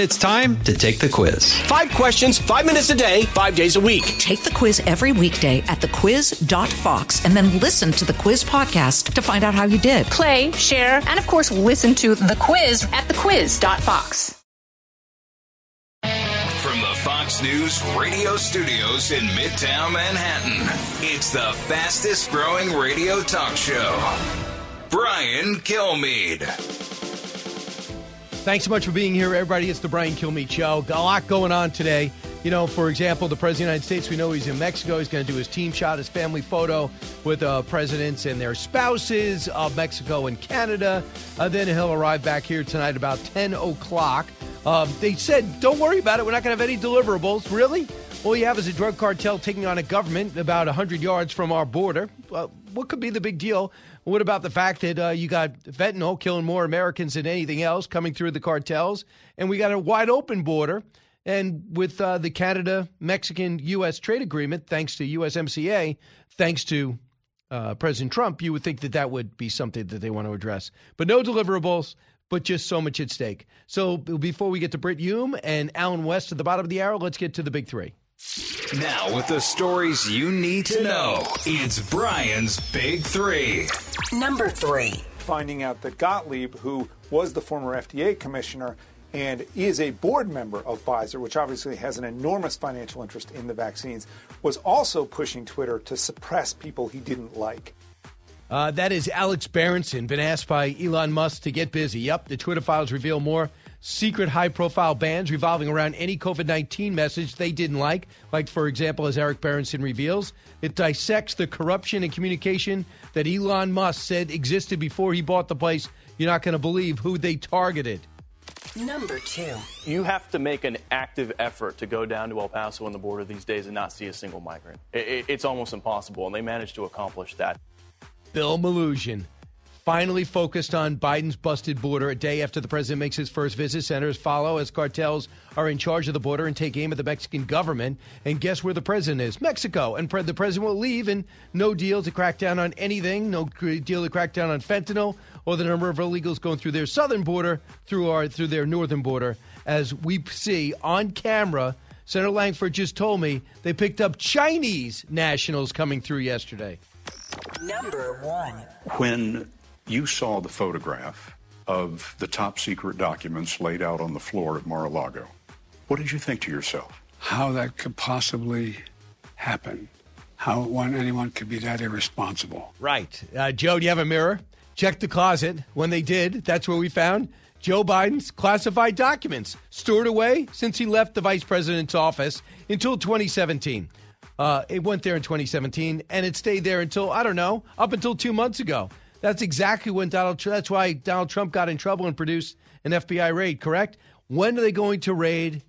It's time to take the quiz. 5 questions, 5 minutes a day, 5 days a week. Take the quiz every weekday at thequiz.fox and then listen to the quiz podcast to find out how you did. Play, share, and of course, listen to the quiz at thequiz.fox. From the Fox News radio studios in Midtown Manhattan, it's the fastest growing radio talk show. Brian Kilmeade. Thanks so much for being here, everybody. It's the Brian Kilmeade Show. Got a lot going on today. You know, for example, the President of the United States, we know he's in Mexico. He's going to do his team shot, his family photo with presidents and their spouses of Mexico and Canada. Then he'll arrive back here tonight about 10 o'clock. They said, don't worry about it. We're not going to have any deliverables. Really? All you have is a drug cartel taking on a government about 100 yards from our border. What could be the big deal? What about the fact that you got fentanyl killing more Americans than anything else coming through the cartels? And we got a wide open border. And with the Canada-Mexican-U.S. trade agreement, thanks to USMCA, thanks to President Trump, you would think that that would be something that they want to address. But no deliverables, but just so much at stake. So before we get to Brit Hume and Alan West at the bottom of the hour, let's get to the big three. Now, with the stories you need to know, it's Brian's Big Three. Number 3. Finding out that Gottlieb, who was the former FDA commissioner and is a board member of Pfizer, which obviously has an enormous financial interest in the vaccines, was also pushing Twitter to suppress people he didn't like. That is Alex Berenson, been asked by Elon Musk to get busy. Yep, the Twitter files reveal more secret high-profile bans revolving around any COVID-19 message they didn't like, for example, as Eric Berenson reveals. It dissects the corruption and communication that Elon Musk said existed before he bought the place. You're not going to believe who they targeted. Number 2. You have to make an active effort to go down to El Paso on the border these days and not see a single migrant. It's almost impossible, and they managed to accomplish that. Bill Melugin finally focused on Biden's busted border a day after the president makes his first visit. Senators follow as cartels are in charge of the border and take aim at the Mexican government. And guess where the president is? Mexico. And the president will leave, and no deal to crack down on anything, no deal to crack down on fentanyl or the number of illegals going through their southern border, through their northern border. As we see on camera, Senator Langford just told me they picked up Chinese nationals coming through yesterday. Number 1. When you saw the photograph of the top secret documents laid out on the floor at Mar-a-Lago, what did you think to yourself? How that could possibly happen. How anyone could be that irresponsible. Right. Joe, do you have a mirror? Check the closet. When they did, that's where we found Joe Biden's classified documents, stored away since he left the vice president's office until 2017. It went there in 2017, and it stayed there until, up until 2 months ago. That's exactly when that's why Donald Trump got in trouble and produced an FBI raid, correct? When are they going to raid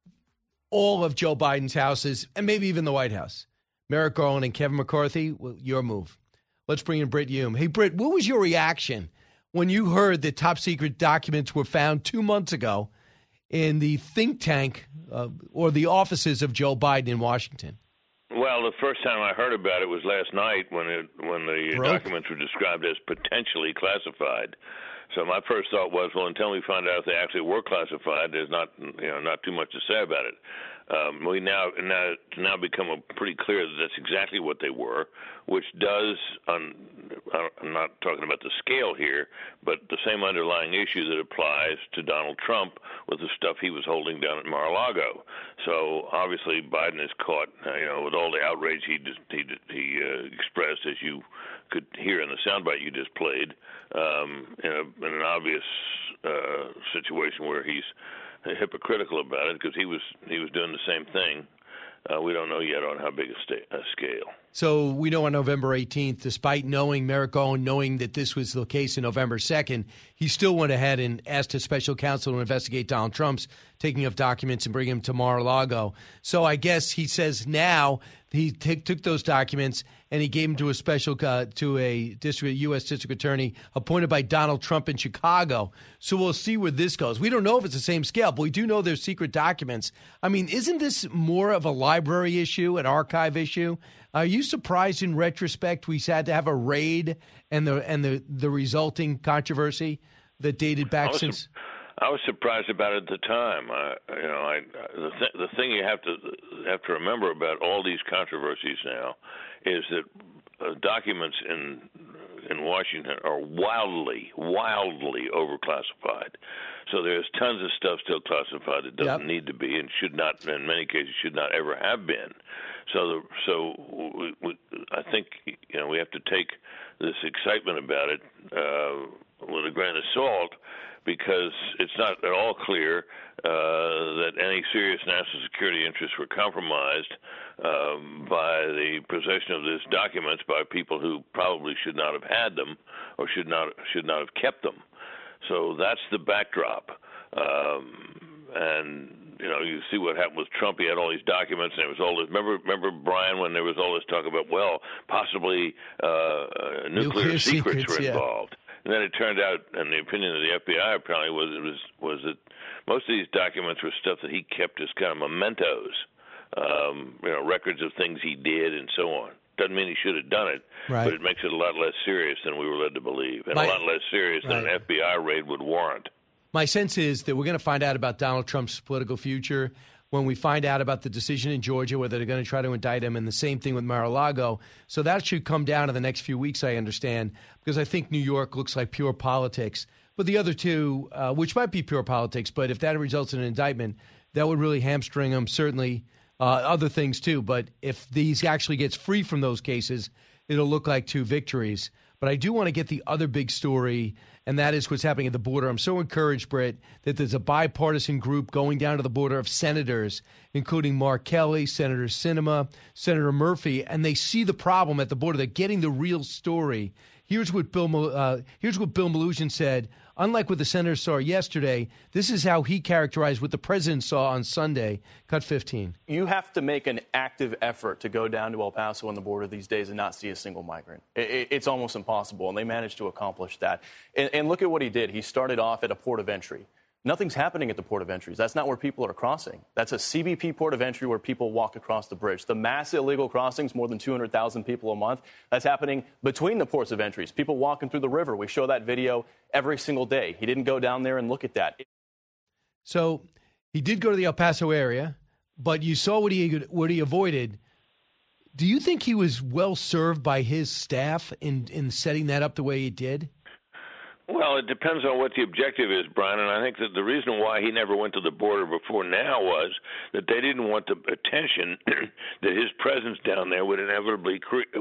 all of Joe Biden's houses and maybe even the White House? Merrick Garland and Kevin McCarthy, your move. Let's bring in Brit Hume. Hey, Brit, what was your reaction when you heard that top secret documents were found 2 months ago in the think tank or the offices of Joe Biden in Washington? Well, the first time I heard about it was last night when the documents were described as potentially classified. So my first thought was, well, until we find out if they actually were classified, there's not too much to say about it. It's now become pretty clear that that's exactly what they were, which does, I'm not talking about the scale here, but the same underlying issue that applies to Donald Trump with the stuff he was holding down at Mar-a-Lago. So obviously Biden is caught, with all the outrage he expressed, as you could hear in the soundbite you just played, in an obvious situation where he's hypocritical about it because he was doing the same thing. We don't know yet on how big a scale. So we know on November 18th, despite Merrick Garland knowing that this was the case in November 2nd, he still went ahead and asked a special counsel to investigate Donald Trump's taking of documents and bring him to Mar-a-Lago. So I guess he says now he took those documents and he gave them to a U.S. district attorney appointed by Donald Trump in Chicago. So we'll see where this goes. We don't know if it's the same scale, but we do know there's secret documents. I mean, isn't this more of a library issue, an archive issue? Are you surprised in retrospect we had to have a raid and the resulting controversy that dated back since? I was surprised about it at the time. The thing you have to remember about all these controversies now is that documents in Washington are wildly overclassified. So there's tons of stuff still classified that doesn't need to be and should not, in many cases, should not ever have been. So I think we have to take this excitement about it with a grain of salt, because it's not at all clear that any serious national security interests were compromised by the possession of these documents by people who probably should not have had them or should not have kept them. So that's the backdrop. And you see what happened with Trump. He had all these documents, and there was all this. Remember, Brian, when there was all this talk about, possibly nuclear secrets were involved. And then it turned out, and the opinion of the FBI apparently was that most of these documents were stuff that he kept as kind of mementos, records of things he did and so on. Doesn't mean he should have done it, but it makes it a lot less serious than we were led to believe, and a lot less serious than an FBI raid would warrant. My sense is that we're going to find out about Donald Trump's political future when we find out about the decision in Georgia, whether they're going to try to indict him, and the same thing with Mar-a-Lago. So that should come down in the next few weeks, I understand, because I think New York looks like pure politics. But the other two, which might be pure politics, but if that results in an indictment, that would really hamstring him, certainly other things too. But if these actually gets free from those cases, it'll look like two victories. But I do want to get the other big story, and that is what's happening at the border. I'm so encouraged, Britt, that there's a bipartisan group going down to the border of senators, including Mark Kelly, Senator Sinema, Senator Murphy, and they see the problem at the border. They're getting the real story. Here's what Bill Melugin said. Unlike what the senators saw yesterday, this is how he characterized what the president saw on Sunday. Cut 15. You have to make an active effort to go down to El Paso on the border these days and not see a single migrant. It's almost impossible, and they managed to accomplish that. And look at what he did. He started off at a port of entry. Nothing's happening at the port of entries. That's not where people are crossing. That's a CBP port of entry where people walk across the bridge. The mass illegal crossings, more than 200,000 people a month, that's happening between the ports of entries. People walking through the river. We show that video every single day. He didn't go down there and look at that. So he did go to the El Paso area, but you saw what he avoided. Do you think he was well served by his staff in setting that up the way he did? Well, it depends on what the objective is, Brian, and I think that the reason why he never went to the border before now was that they didn't want the attention that his presence down there would inevitably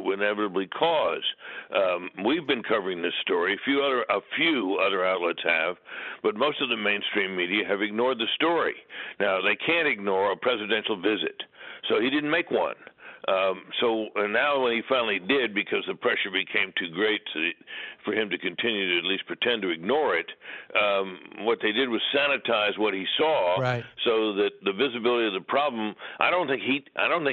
cause. We've been covering this story. A few other outlets have, but most of the mainstream media have ignored the story. Now, they can't ignore a presidential visit, so he didn't make one. And now when he finally did, because the pressure became too great for him to continue to at least pretend to ignore it, what they did was sanitize what he saw, so that the visibility of the problem. I don't think he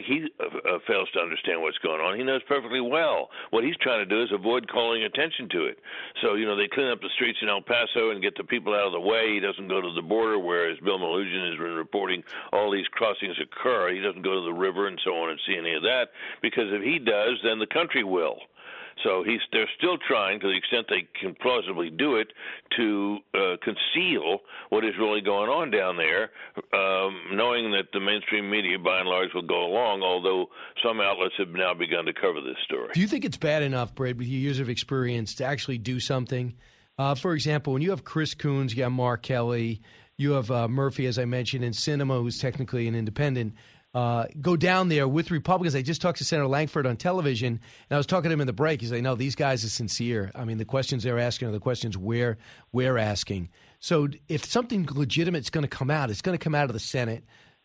fails to understand what's going on. He knows perfectly well what he's trying to do is avoid calling attention to it. So they clean up the streets in El Paso and get the people out of the way. He doesn't go to the border, whereas Bill Melugin has been reporting all these crossings occur. He doesn't go to the river and so on and see any of that, because if he does, then the country will. So they're still trying, to the extent they can plausibly do it, to conceal what is really going on down there, knowing that the mainstream media, by and large, will go along, although some outlets have now begun to cover this story. Do you think it's bad enough, Brad, with your years of experience, to actually do something? For example, when you have Chris Coons, you have Mark Kelly, you have Murphy, as I mentioned, and Sinema, who's technically an independent, go down there with Republicans. I just talked to Senator Langford on television, and I was talking to him in the break. He's like, no, these guys are sincere. I mean, the questions they're asking are the questions we're asking. So if something legitimate is going to come out, it's going to come out of the Senate.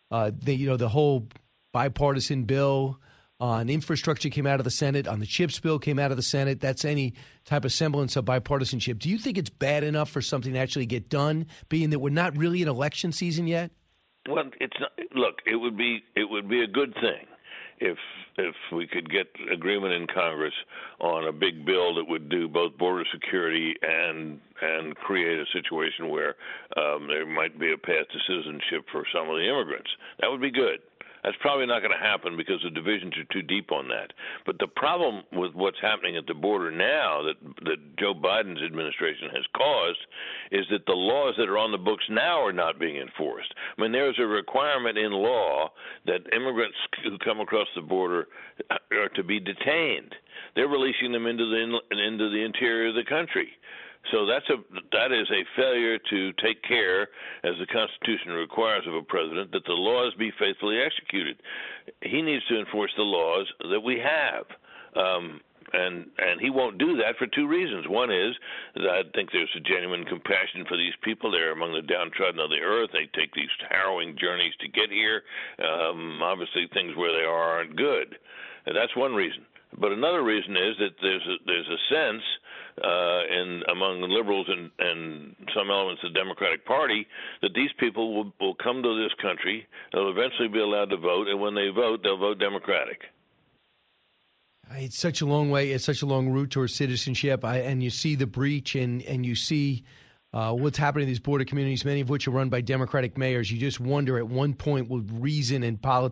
The whole bipartisan bill on infrastructure came out of the Senate. On the CHIPS bill came out of the Senate. That's any type of semblance of bipartisanship. Do you think it's bad enough for something to actually get done, being that we're not really in election season yet? Well, it's not. Look, it would be a good thing if we could get agreement in Congress on a big bill that would do both border security and create a situation where there might be a path to citizenship for some of the immigrants. That would be good. That's probably not going to happen because the divisions are too deep on that. But the problem with what's happening at the border now that Joe Biden's administration has caused is that the laws that are on the books now are not being enforced. I mean, there's a requirement in law that immigrants who come across the border are to be detained. They're releasing them into the interior of the country. So that is a failure to take care, as the Constitution requires of a president, that the laws be faithfully executed. He needs to enforce the laws that we have. And he won't do that for two reasons. One is that I think there's a genuine compassion for these people. They're among the downtrodden of the earth. They take these harrowing journeys to get here. Obviously, things where they aren't good. And that's one reason. But another reason is that there's a sense among the liberals and some elements of the Democratic Party that these people will come to this country, they'll eventually be allowed to vote, and when they vote, they'll vote Democratic. It's such a long way. It's such a long route towards citizenship. And you see the breach and you see what's happening in these border communities, many of which are run by Democratic mayors. You just wonder at one point will reason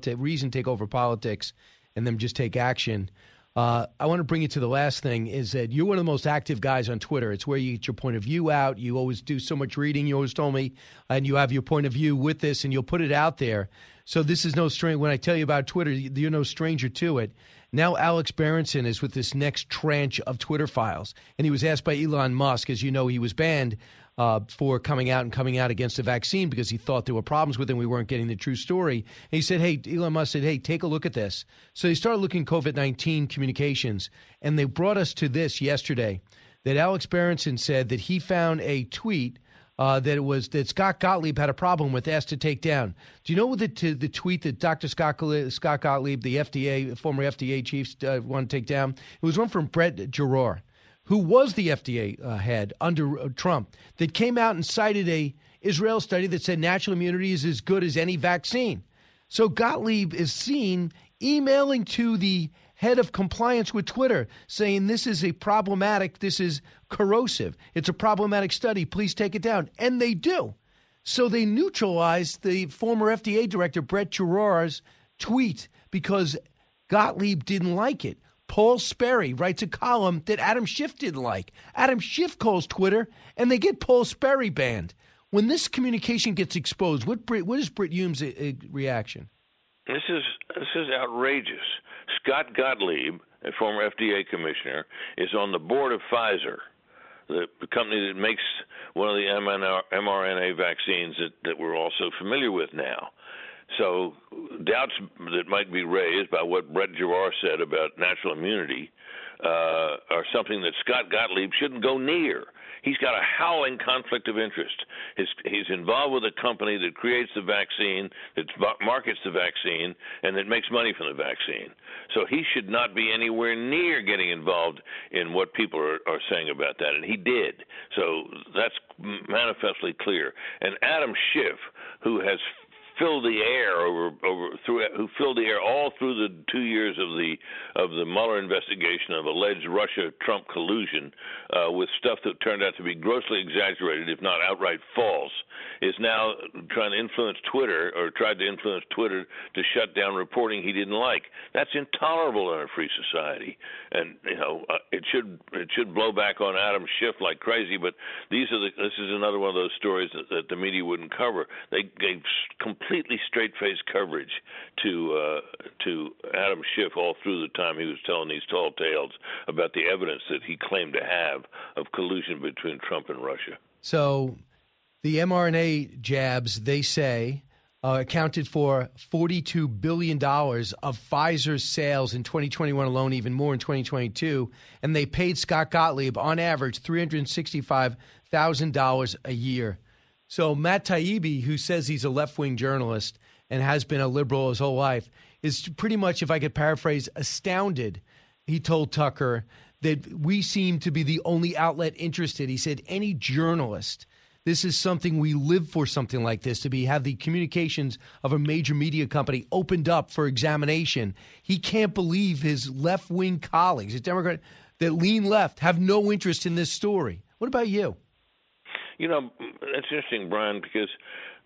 take over politics and them just take action. I want to bring you to the last thing is that you're one of the most active guys on Twitter. It's where you get your point of view out. You always do so much reading. You always told me, and you have your point of view with this, and you'll put it out there. So this is no stranger. When I tell you about Twitter, you're no stranger to it. Now Alex Berenson is with this next tranche of Twitter files, and he was asked by Elon Musk, as you know, he was banned for coming out against the vaccine because he thought there were problems with it and we weren't getting the true story. And he said, Elon Musk said, hey, take a look at this. So they started looking at COVID-19 communications, and they brought us to this yesterday, that Alex Berenson said that he found a tweet that Scott Gottlieb had a problem with, asked to take down. Do you know the tweet that Dr. Scott Gottlieb, the former FDA chief, wanted to take down? It was one from Brett Giroir, who was the FDA head under Trump, that came out and cited a Israel study that said natural immunity is as good as any vaccine. So Gottlieb is seen emailing to the head of compliance with Twitter saying this is this is corrosive. It's a problematic study. Please take it down. And they do. So they neutralized the former FDA director, Brett Giroir's tweet because Gottlieb didn't like it. Paul Sperry writes a column that Adam Schiff didn't like. Adam Schiff calls Twitter, and they get Paul Sperry banned. When this communication gets exposed, what is Brit Hume's reaction? This is outrageous. Scott Gottlieb, a former FDA commissioner, is on the board of Pfizer, the company that makes one of the mRNA vaccines that we're also familiar with now. So doubts that might be raised by what Brett Giroir said about natural immunity are something that Scott Gottlieb shouldn't go near. He's got a howling conflict of interest. He's involved with a company that creates the vaccine, that markets the vaccine, and that makes money from the vaccine. So he should not be anywhere near getting involved in what people are saying about that, and he did. So that's manifestly clear. And Adam Schiff, who has filled the air who filled the air all through the 2 years of the Mueller investigation of alleged Russia-Trump collusion with stuff that turned out to be grossly exaggerated, if not outright false, is now trying to influence Twitter, or tried to influence Twitter to shut down reporting he didn't like. That's intolerable in a free society, and it should blow back on Adam Schiff like crazy. But this is another one of those stories that the media wouldn't cover. They gave completely straight-faced coverage to Adam Schiff all through the time he was telling these tall tales about the evidence that he claimed to have of collusion between Trump and Russia. So the mRNA jabs, they say, accounted for $42 billion of Pfizer's sales in 2021 alone, even more in 2022, and they paid Scott Gottlieb, on average, $365,000 a year. So Matt Taibbi, who says he's a left-wing journalist and has been a liberal his whole life, is pretty much, if I could paraphrase, astounded. He told Tucker that we seem to be the only outlet interested. He said, any journalist, this is something we live for, something like this, to have the communications of a major media company opened up for examination. He can't believe his left-wing colleagues, his Democrat that lean left, have no interest in this story. What about you? It's interesting, Brian, because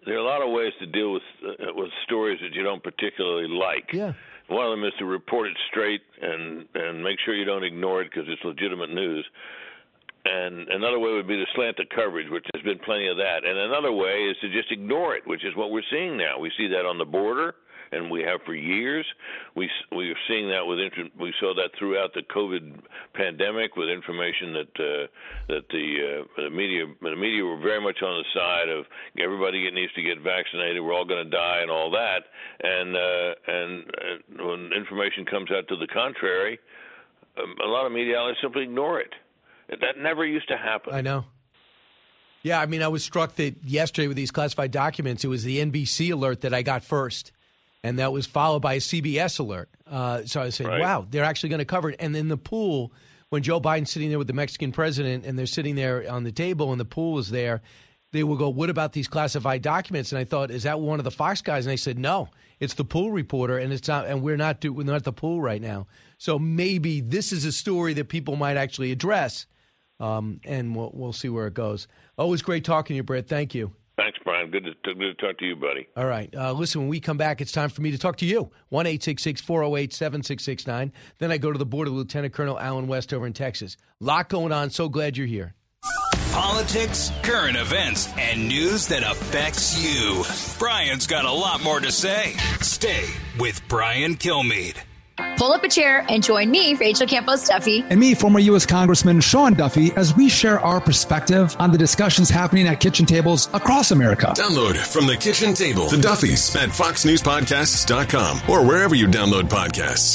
there are a lot of ways to deal with stories that you don't particularly like. Yeah. One of them is to report it straight and make sure you don't ignore it because it's legitimate news. And another way would be to slant the coverage, which has been plenty of that. And another way is to just ignore it, which is what we're seeing now. We see that on the border, and we have for years. We are seeing that we saw that throughout the COVID pandemic with information that the media were very much on the side of everybody needs to get vaccinated. We're all going to die and all that. And when information comes out to the contrary, a lot of media outlets simply ignore it. That never used to happen. I know. Yeah, I mean, I was struck that yesterday with these classified documents, it was the NBC alert that I got first, and that was followed by a CBS alert. So I said, wow, they're actually going to cover it. And then the pool, when Joe Biden's sitting there with the Mexican president and they're sitting there on the table and the pool is there, they will go, what about these classified documents? And I thought, is that one of the Fox guys? And they said, no, it's the pool reporter, and it's not. And we're not at the pool right now. So maybe this is a story that people might actually address. And we'll see where it goes. Always great talking to you, Brett. Thank you. Thanks, Brian. Good to talk to you, buddy. All right. Listen, when we come back, it's time for me to talk to you. 1-866-408-7669. Then I go to the board of Lieutenant Colonel Alan West over in Texas. Lot going on. So glad you're here. Politics, current events, and news that affects you. Brian's got a lot more to say. Stay with Brian Kilmeade. Pull up a chair and join me, Rachel Campos Duffy. And me, former U.S. Congressman Sean Duffy, as we share our perspective on the discussions happening at kitchen tables across America. Download From the Kitchen Table, The Duffys, at foxnewspodcasts.com or wherever you download podcasts.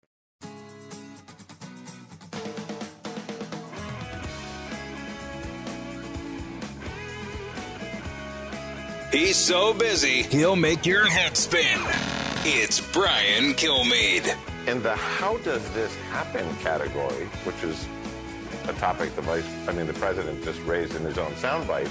He's so busy, he'll make your head spin. It's Brian Kilmeade. In the how does this happen category, which is a topic the president just raised in his own soundbite,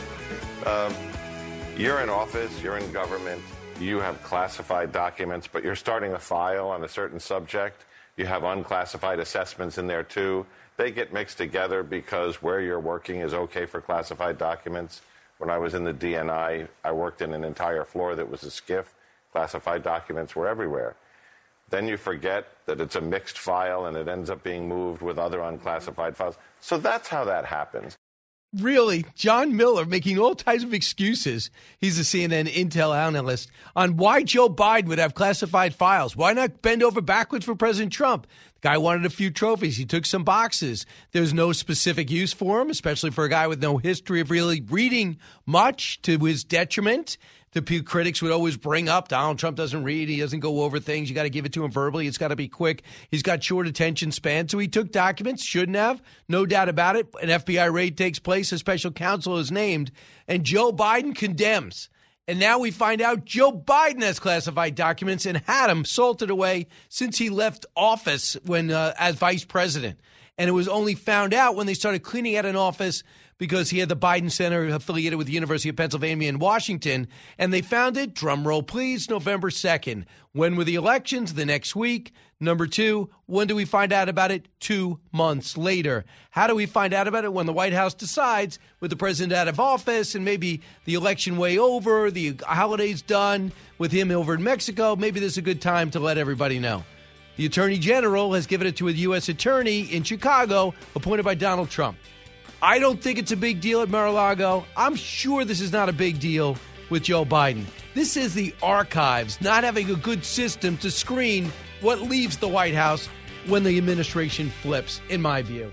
you're in office, you're in government, you have classified documents, but you're starting a file on a certain subject. You have unclassified assessments in there too. They get mixed together because where you're working is okay for classified documents. When I was in the DNI, I worked in an entire floor that was a SCIF. Classified documents were everywhere. Then you forget that it's a mixed file and it ends up being moved with other unclassified files. So that's how that happens. Really, John Miller making all types of excuses. He's a CNN Intel analyst on why Joe Biden would have classified files. Why not bend over backwards for President Trump? The guy wanted a few trophies. He took some boxes. There's no specific use for him, especially for a guy with no history of really reading much, to his detriment. The critics would always bring up Donald Trump doesn't read. He doesn't go over things. You got to give it to him verbally. It's got to be quick. He's got short attention span. So he took documents, shouldn't have, no doubt about it. An FBI raid takes place. A special counsel is named. And Joe Biden condemns. And now we find out Joe Biden has classified documents and had them salted away since he left office when as vice president. And it was only found out when they started cleaning out an office because he had the Biden Center affiliated with the University of Pennsylvania in Washington. And they found it, drum roll please, November 2nd. When were the elections? The next week. Number two, when do we find out about it? 2 months later. How do we find out about it? When the White House decides, with the president out of office and maybe the election way over, the holidays done, with him over in Mexico, maybe this is a good time to let everybody know. The Attorney General has given it to a U.S. attorney in Chicago, appointed by Donald Trump. I don't think it's a big deal at Mar-a-Lago. I'm sure this is not a big deal with Joe Biden. This is the archives not having a good system to screen what leaves the White House when the administration flips, in my view.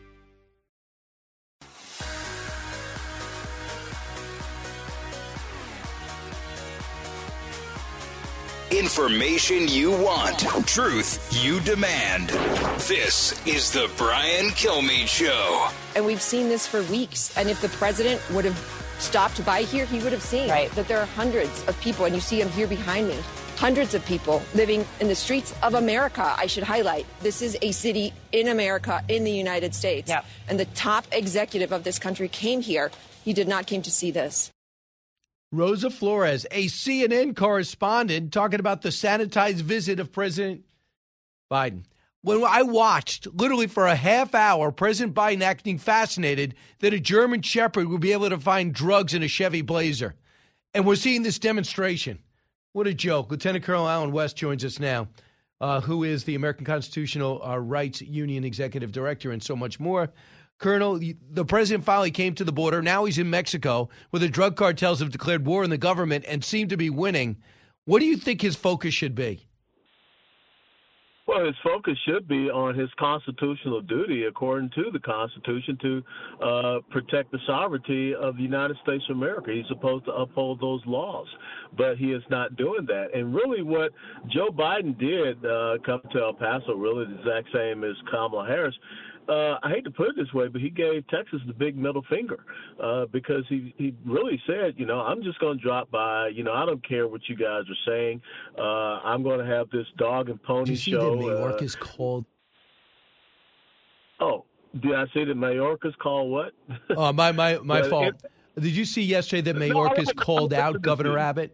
Information you want, truth you demand. This is the Brian Kilmeade Show. And we've seen this for weeks. And if the president would have stopped by here, he would have seen that there are hundreds of people, and you see them here behind me, hundreds of people living in the streets of America, I should highlight. This is a city in America, in the United States. Yep. And the top executive of this country came here. He did not came to see this. Rosa Flores, a CNN correspondent, talking about the sanitized visit of President Biden. When I watched, literally for a half hour, President Biden acting fascinated that a German Shepherd would be able to find drugs in a Chevy Blazer. And we're seeing this demonstration. What a joke. Lieutenant Colonel Alan West joins us now, who is the American Constitutional Rights Union Executive Director and so much more. Colonel, the president finally came to the border. Now he's in Mexico, where the drug cartels have declared war on the government and seem to be winning. What do you think his focus should be? Well, his focus should be on his constitutional duty, according to the Constitution, to protect the sovereignty of the United States of America. He's supposed to uphold those laws, but he is not doing that. And really what Joe Biden did come to El Paso, really the exact same as Kamala Harris. I hate to put it this way, but he gave Texas the big middle finger because he really said, I'm just going to drop by. I don't care what you guys are saying. I'm going to have this dog and pony show. Did you see that Mayorkas called? Oh, did I say that Mayorkas called what? Oh, my fault. Did you see yesterday that Mayorkas called out Governor Abbott?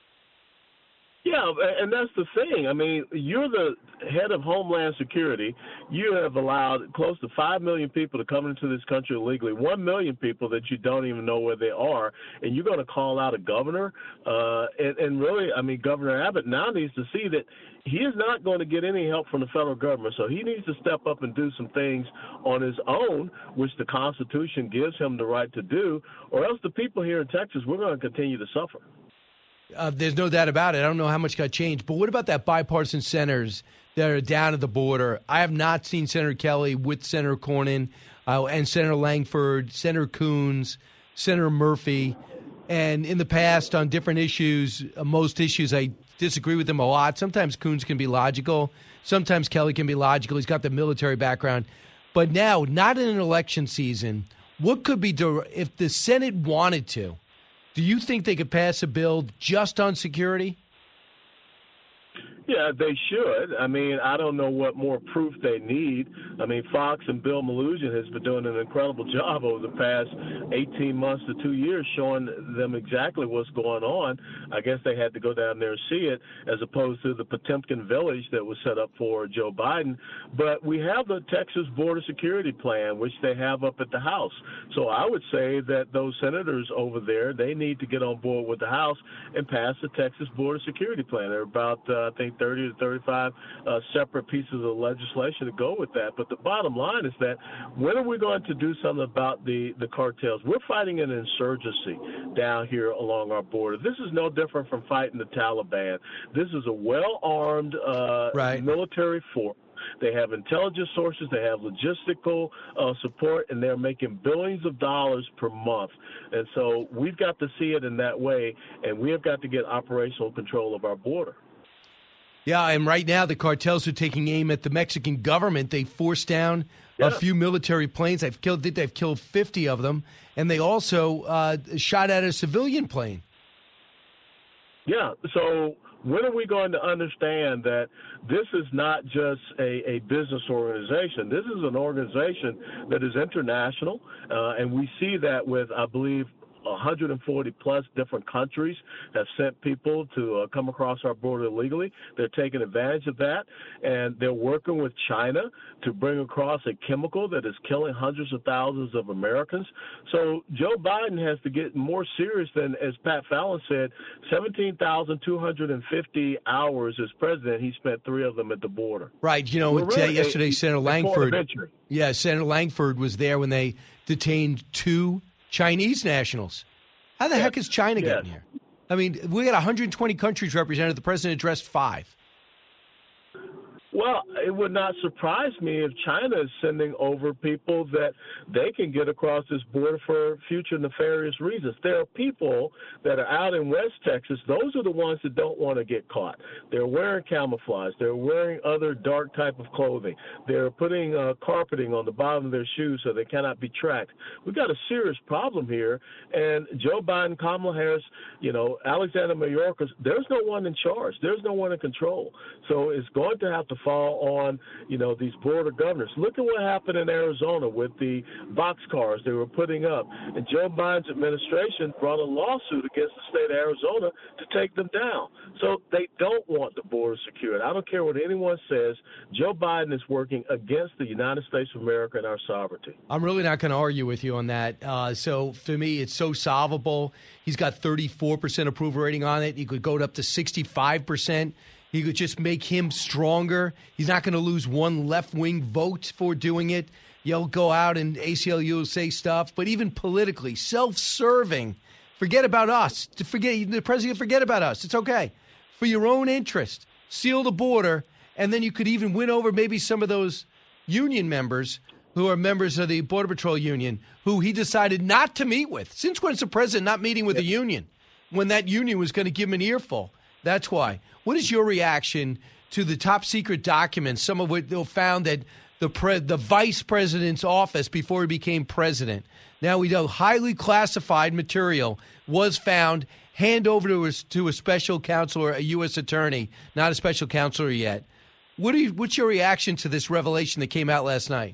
Yeah, and that's the thing. I mean, you're the head of Homeland Security. You have allowed close to 5 million people to come into this country illegally, 1 million people that you don't even know where they are, and you're going to call out a governor? And really, I mean, Governor Abbott now needs to see that he is not going to get any help from the federal government, so he needs to step up and do some things on his own, which the Constitution gives him the right to do, or else the people here in Texas, we're going to continue to suffer. There's no doubt about it. I don't know how much got changed. But what about that bipartisan senators that are down at the border? I have not seen Senator Kelly with Senator Cornyn and Senator Langford, Senator Coons, Senator Murphy. And in the past on different issues, most issues, I disagree with them a lot. Sometimes Coons can be logical. Sometimes Kelly can be logical. He's got the military background. But now, not in an election season, what could be if the Senate wanted to? Do you think they could pass a bill just on security? Yeah, they should. I mean, I don't know what more proof they need. I mean, Fox and Bill Malugin has been doing an incredible job over the past 18 months to 2 years showing them exactly what's going on. I guess they had to go down there and see it as opposed to the Potemkin village that was set up for Joe Biden. But we have the Texas Border Security Plan, which they have up at the House. So I would say that those senators over there, they need to get on board with the House and pass the Texas Border Security Plan. There are about, I think, 30 to 35 separate pieces of legislation to go with that. But the bottom line is that when are we going to do something about the cartels? We're fighting an insurgency down here along our border. This is no different from fighting the Taliban. This is a well-armed military force. They have intelligence sources, they have logistical support, and they're making billions of dollars per month. And so we've got to see it in that way, and we have got to get operational control of our border. Yeah, and right now the cartels are taking aim at the Mexican government. They forced down a few military planes. They've killed 50 of them, and they also shot at a civilian plane. Yeah, so when are we going to understand that this is not just a business organization? This is an organization that is international, and we see that with, I believe, 140 plus different countries have sent people to come across our border illegally. They're taking advantage of that, and they're working with China to bring across a chemical that is killing hundreds of thousands of Americans. So Joe Biden has to get more serious than, as Pat Fallon said, 17,250 hours as president. He spent 3 of them at the border. Right. You know, yesterday, Senator Langford. Yeah, Senator Langford was there when they detained 2 Chinese nationals. How the heck is China getting here? I mean, we got 120 countries represented. The president addressed 5. Well, it would not surprise me if China is sending over people that they can get across this border for future nefarious reasons. There are people that are out in West Texas. Those are the ones that don't want to get caught. They're wearing camouflage. They're wearing other dark type of clothing. They're putting carpeting on the bottom of their shoes so they cannot be tracked. We've got a serious problem here. And Joe Biden, Kamala Harris, Alexander Mayorkas, there's no one in charge. There's no one in control. So it's going to have to fall on, these border governors. Look at what happened in Arizona with the boxcars they were putting up. And Joe Biden's administration brought a lawsuit against the state of Arizona to take them down. So they don't want the border secured. I don't care what anyone says. Joe Biden is working against the United States of America and our sovereignty. I'm really not going to argue with you on that. So for me, it's so solvable. He's got 34% approval rating on it. He could go up to 65%. He could just make him stronger. He's not going to lose one left-wing vote for doing it. You'll go out and ACLU will say stuff, but even politically, self-serving, forget about us. The president, forget about us. It's okay. For your own interest, seal the border, and then you could even win over maybe some of those union members who are members of the Border Patrol Union who he decided not to meet with. Since when is the president not meeting with a union when that union was going to give him an earful? That's why. What is your reaction to the top secret documents, some of which they found that the vice president's office before he became president? Now we know highly classified material was found, hand over to a special counsel or a U.S. attorney, not a special counselor yet. What's your reaction to this revelation that came out last night?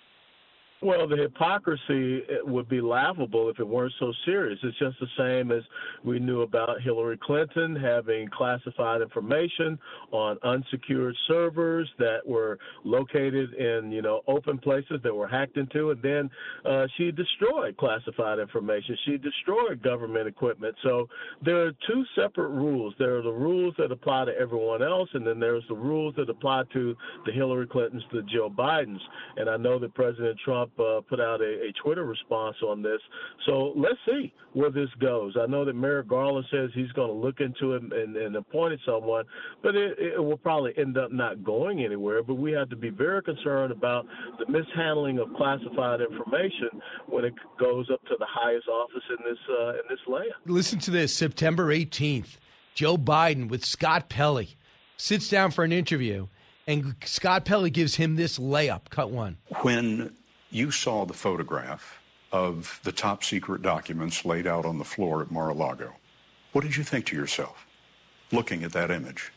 Well, the hypocrisy would be laughable if it weren't so serious. It's just the same as we knew about Hillary Clinton having classified information on unsecured servers that were located in, open places that were hacked into, and then she destroyed classified information. She destroyed government equipment. So there are two separate rules. There are the rules that apply to everyone else, and then there's the rules that apply to the Hillary Clintons, the Joe Bidens. And I know that President Trump put out a Twitter response on this. So let's see where this goes. I know that Merrick Garland says he's going to look into it and appointed someone, but it will probably end up not going anywhere. But we have to be very concerned about the mishandling of classified information when it goes up to the highest office in this land. Listen to this. September 18th, Joe Biden with Scott Pelley sits down for an interview, and Scott Pelley gives him this layup. Cut one. When you saw the photograph of the top secret documents laid out on the floor at Mar-a-Lago, what did you think to yourself, looking at that image?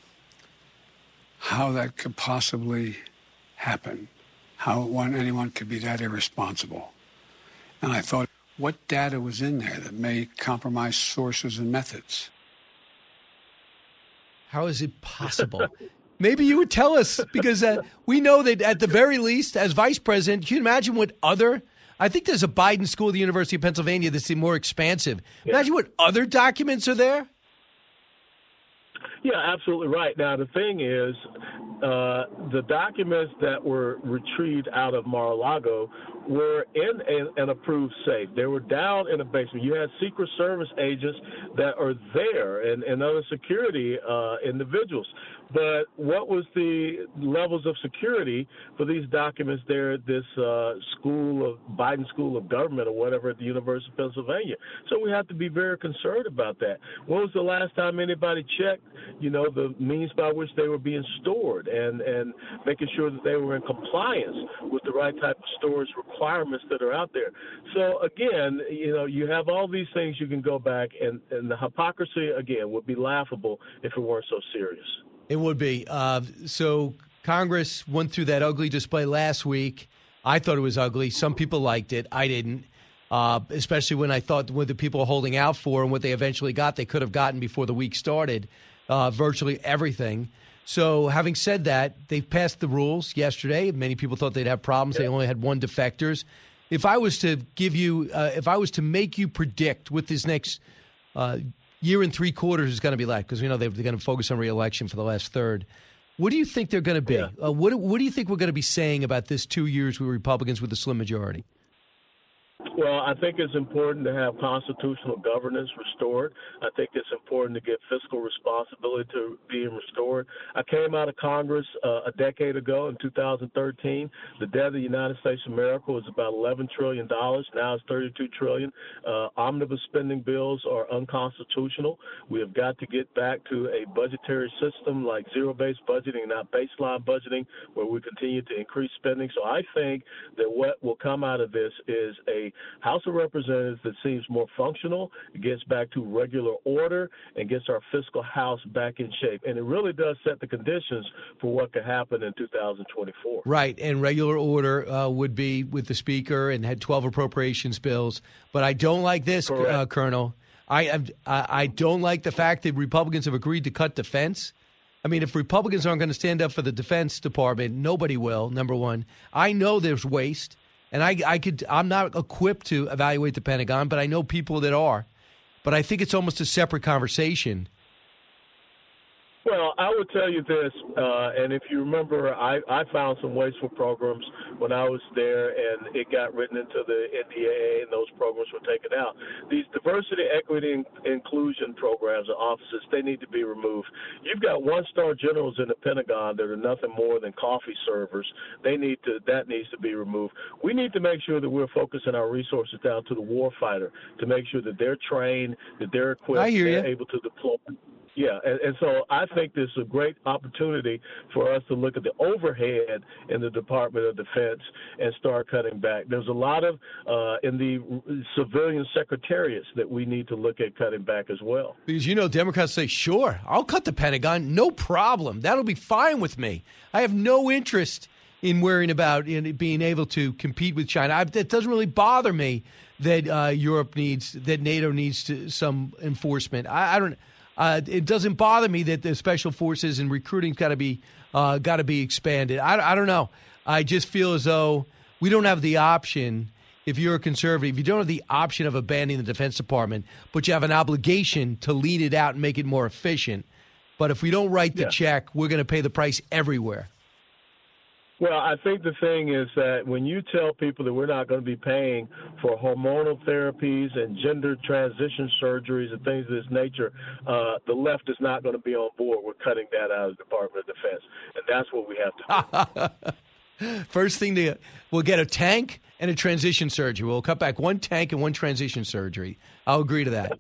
How that could possibly happen, how anyone could be that irresponsible. And I thought, what data was in there that may compromise sources and methods? How is it possible? Maybe you would tell us, because we know that at the very least, as vice president, can you imagine what I think there's a Biden school at the University of Pennsylvania that's more expansive. Imagine what other documents are there. Yeah, absolutely right. Now, the thing is, the documents that were retrieved out of Mar-a-Lago were in an approved safe. They were down in a basement. You had Secret Service agents that are there and other security individuals. But what was the levels of security for these documents there at this Biden School of Government or whatever at the University of Pennsylvania? So we have to be very concerned about that. When was the last time anybody checked, the means by which they were being stored and making sure that they were in compliance with the right type of storage requirements that are out there? So again, you have all these things you can go back, and the hypocrisy, again, would be laughable if it weren't so serious. It would be. So Congress went through that ugly display last week. I thought it was ugly. Some people liked it. I didn't, especially when I thought what the people were holding out for and what they eventually got, they could have gotten before the week started, virtually everything. So having said that, they passed the rules yesterday. Many people thought they'd have problems. They only had one defectors. If I was to give you, if I was to make you predict what this next year and 3 quarters is going to be like, because we know they're going to focus on re-election for the last third. What do you think they're going to be? What do you think we're going to be saying about this 2 years with Republicans with a slim majority? Well, I think it's important to have constitutional governance restored. I think it's important to get fiscal responsibility to being restored. I came out of Congress a decade ago in 2013. The debt of the United States of America was about $11 trillion. Now it's $32 trillion. Omnibus spending bills are unconstitutional. We have got to get back to a budgetary system like zero-based budgeting, not baseline budgeting, where we continue to increase spending. So I think that what will come out of this is a House of Representatives that seems more functional, gets back to regular order, and gets our fiscal house back in shape. And it really does set the conditions for what could happen in 2024. Right, and regular order would be with the Speaker and had 12 appropriations bills. But I don't like this, Colonel. I don't like the fact that Republicans have agreed to cut defense. I mean, if Republicans aren't going to stand up for the Defense Department, nobody will, number one. I know there's waste, and I'm not equipped to evaluate the Pentagon, but I know people that are. But I think it's almost a separate conversation. Well, I would tell you this, and if you remember, I found some wasteful programs when I was there, and it got written into the NDAA, and those programs were taken out. These diversity, equity, and inclusion programs or offices, they need to be removed. You've got one-star generals in the Pentagon that are nothing more than coffee servers. That needs to be removed. We need to make sure that we're focusing our resources down to the warfighter to make sure that they're trained, that they're equipped, they're able to deploy. Yeah, and so I think this is a great opportunity for us to look at the overhead in the Department of Defense and start cutting back. There's a lot of in the civilian secretariats that we need to look at cutting back as well. Because, Democrats say, sure, I'll cut the Pentagon, no problem. That'll be fine with me. I have no interest in worrying about being able to compete with China. It doesn't really bother me that that NATO needs some enforcement. I don't. It doesn't bother me that the special forces and recruiting's got to be expanded. I don't know. I just feel as though we don't have the option. If you're a conservative, you don't have the option of abandoning the Defense Department, but you have an obligation to lead it out and make it more efficient. But if we don't write the check, we're going to pay the price everywhere. Well, I think the thing is that when you tell people that we're not going to be paying for hormonal therapies and gender transition surgeries and things of this nature, the left is not going to be on board. We're cutting that out of the Department of Defense, and that's what we have to do. First thing, we'll get a tank and a transition surgery. We'll cut back one tank and one transition surgery. I'll agree to that.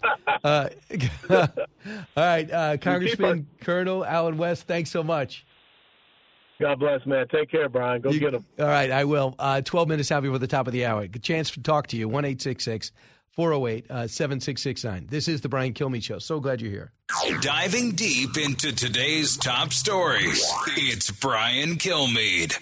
All right, Congressman Colonel Allen West, thanks so much. God bless, man. Take care, Brian. Go get him. All right, I will. 12 minutes out before the top of the hour. Good chance to talk to you. 1-866-408-7669. This is the Brian Kilmeade Show. So glad you're here. Diving deep into today's top stories, it's Brian Kilmeade.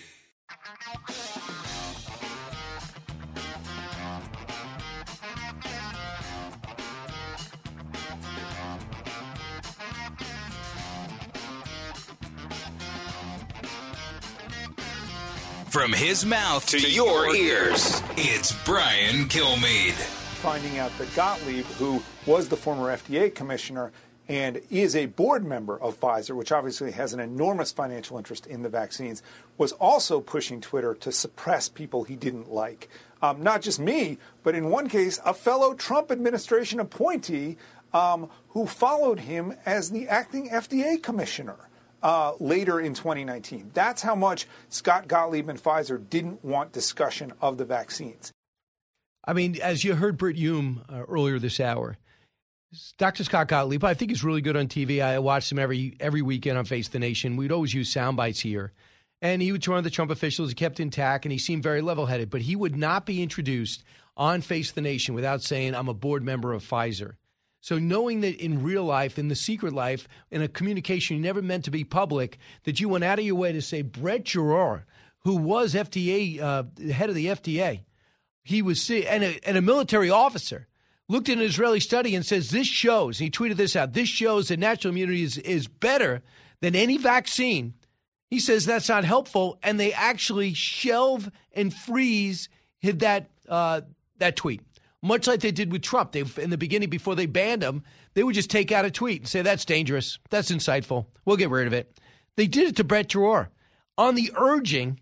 From his mouth to your ears, it's Brian Kilmeade. Finding out that Gottlieb, who was the former FDA commissioner and is a board member of Pfizer, which obviously has an enormous financial interest in the vaccines, was also pushing Twitter to suppress people he didn't like. Not just me, but in one case, a fellow Trump administration appointee who followed him as the acting FDA commissioner. Later in 2019. That's how much Scott Gottlieb and Pfizer didn't want discussion of the vaccines. I mean, as you heard Brit Hume earlier this hour, Dr. Scott Gottlieb, I think he's really good on TV. I watched him every weekend on Face the Nation. We'd always use sound bites here. And he would join the Trump officials. He kept intact, and he seemed very level-headed. But he would not be introduced on Face the Nation without saying, I'm a board member of Pfizer. So knowing that in real life, in the secret life, in a communication you never meant to be public, that you went out of your way to say Brett Giroir, who was FDA head of the FDA, he was and a military officer, looked at an Israeli study and says this shows, and he tweeted this out, this shows that natural immunity is better than any vaccine. He says that's not helpful, and they actually shelve and freeze that tweet. Much like they did with Trump. In the beginning, before they banned him, they would just take out a tweet and say, that's dangerous. That's insightful. We'll get rid of it. They did it to Brett Giroir on the urging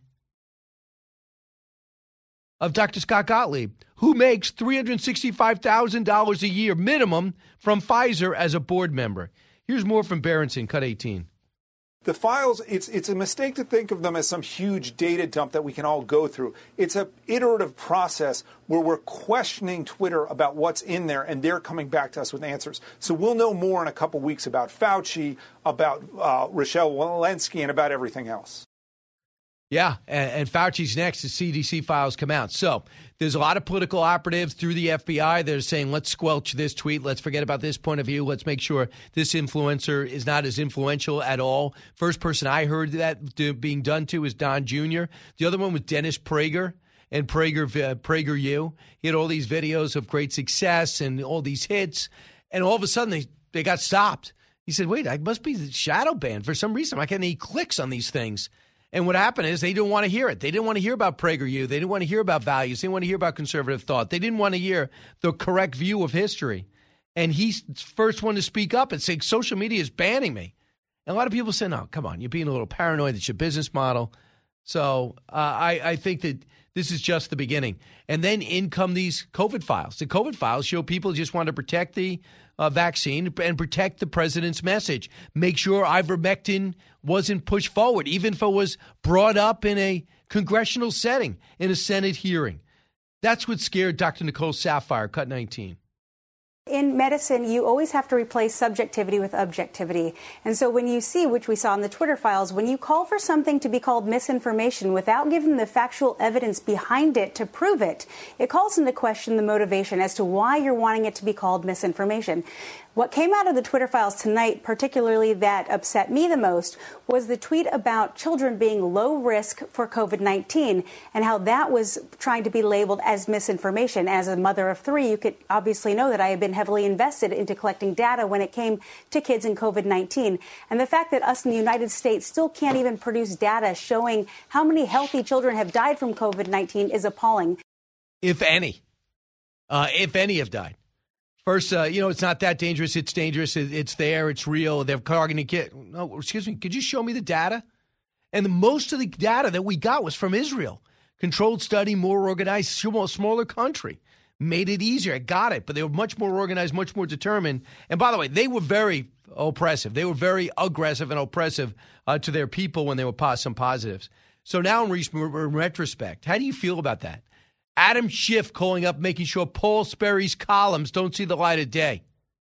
of Dr. Scott Gottlieb, who makes $365,000 a year minimum from Pfizer as a board member. Here's more from Berenson, cut 18. The files, it's a mistake to think of them as some huge data dump that we can all go through. It's an iterative process where we're questioning Twitter about what's in there, and they're coming back to us with answers. So we'll know more in a couple weeks about Fauci, about Rochelle Walensky, and about everything else. Yeah, and Fauci's next as CDC files come out. So there's a lot of political operatives through the FBI that are saying, let's squelch this tweet. Let's forget about this point of view. Let's make sure this influencer is not as influential at all. First person I heard that being done to is Don Jr. The other one was Dennis Prager and PragerU. He had all these videos of great success and all these hits. And all of a sudden, they got stopped. He said, wait, I must be shadow banned for some reason. I can't any clicks on these things. And what happened is they didn't want to hear it. They didn't want to hear about PragerU. They didn't want to hear about values. They didn't want to hear about conservative thought. They didn't want to hear the correct view of history. And he's the first one to speak up and say, social media is banning me. And a lot of people say, no, come on, you're being a little paranoid. It's your business model. So I think that this is just the beginning. And then in come these COVID files. The COVID files show people just want to protect the vaccine and protect the president's message. Make sure ivermectin wasn't pushed forward, even if it was brought up in a congressional setting, in a Senate hearing. That's what scared Dr. Nicole Saphier, Cut 19. In medicine, you always have to replace subjectivity with objectivity. And so when you see, which we saw in the Twitter files, when you call for something to be called misinformation without giving the factual evidence behind it to prove it, it calls into question the motivation as to why you're wanting it to be called misinformation. What came out of the Twitter files tonight, particularly that upset me the most, was the tweet about children being low risk for COVID-19 and how that was trying to be labeled as misinformation. As a mother of three, you could obviously know that I have been heavily invested into collecting data when it came to kids in COVID-19. And the fact that us in the United States still can't even produce data showing how many healthy children have died from COVID-19 is appalling. If any have died. First, it's not that dangerous. It's dangerous. It's there. It's real. They're targeting kids. No, excuse me. Could you show me the data? And most of the data that we got was from Israel. Controlled study, more organized, smaller country. Made it easier. I got it. But they were much more organized, much more determined. And by the way, they were very oppressive. They were very aggressive and oppressive to their people when they were some positives. So now in retrospect, how do you feel about that? Adam Schiff calling up, making sure Paul Sperry's columns don't see the light of day.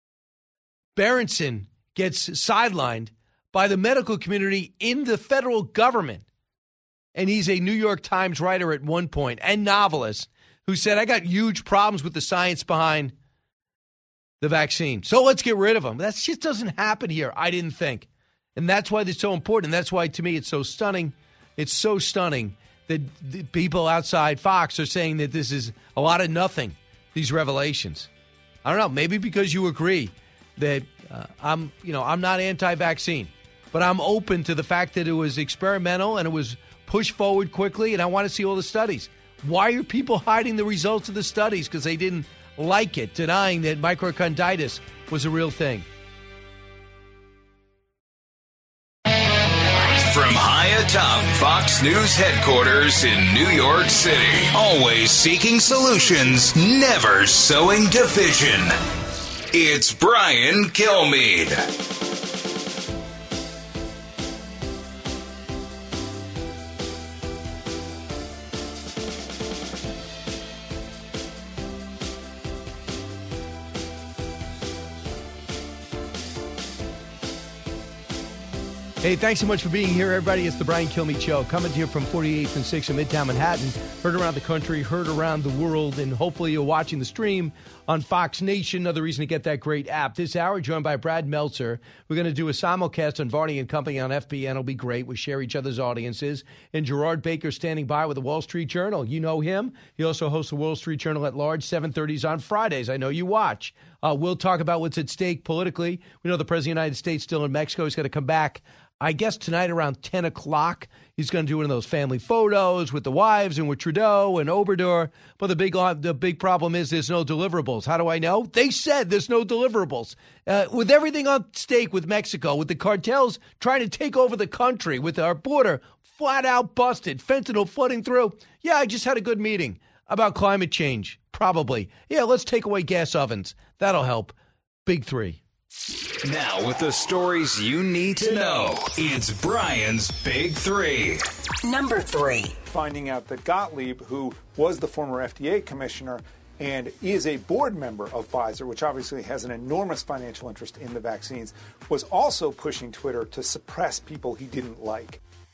Berenson gets sidelined by the medical community in the federal government. And he's a New York Times writer at one point and novelist who said, I got huge problems with the science behind the vaccine. So let's get rid of them. That shit doesn't happen here, I didn't think. And that's why it's so important. That's why, to me, it's so stunning. It's so stunning that the people outside Fox are saying that this is a lot of nothing, these revelations. I don't know, maybe because you agree that I'm not anti-vaccine, but I'm open to the fact that it was experimental and it was pushed forward quickly, and I want to see all the studies. Why are people hiding the results of the studies? Because they didn't like it, denying that myocarditis was a real thing. From high atop Fox News headquarters in New York City, always seeking solutions, never sowing division. It's Brian Kilmeade. Hey, thanks so much for being here, everybody. It's the Brian Kilmeade Show, coming to you from 48th and 6th in Midtown Manhattan. Heard around the country, heard around the world, and hopefully you're watching the stream on Fox Nation. Another reason to get that great app. This hour, joined by Brad Meltzer. We're going to do a simulcast on Varney and Company on FBN. It'll be great. We share each other's audiences. And Gerard Baker standing by with the Wall Street Journal. You know him. He also hosts the Wall Street Journal at Large, 7:30s on Fridays. I know you watch. We'll talk about what's at stake politically. We know the President of the United States still in Mexico. He's going to come back, I guess, tonight around 10 o'clock. He's going to do one of those family photos with the wives and with Trudeau and Obrador. But the big problem is there's no deliverables. How do I know? They said there's no deliverables. With everything on stake with Mexico, with the cartels trying to take over the country, with our border flat out busted, fentanyl flooding through. Yeah, I just had a good meeting about climate change. Probably. Yeah, let's take away gas ovens. That'll help. Big three. Now, with the stories you need to know, it's Brian's Big Three. Number 3. Finding out that Gottlieb, who was the former FDA commissioner and is a board member of Pfizer, which obviously has an enormous financial interest in the vaccines, was also pushing Twitter to suppress people he didn't like.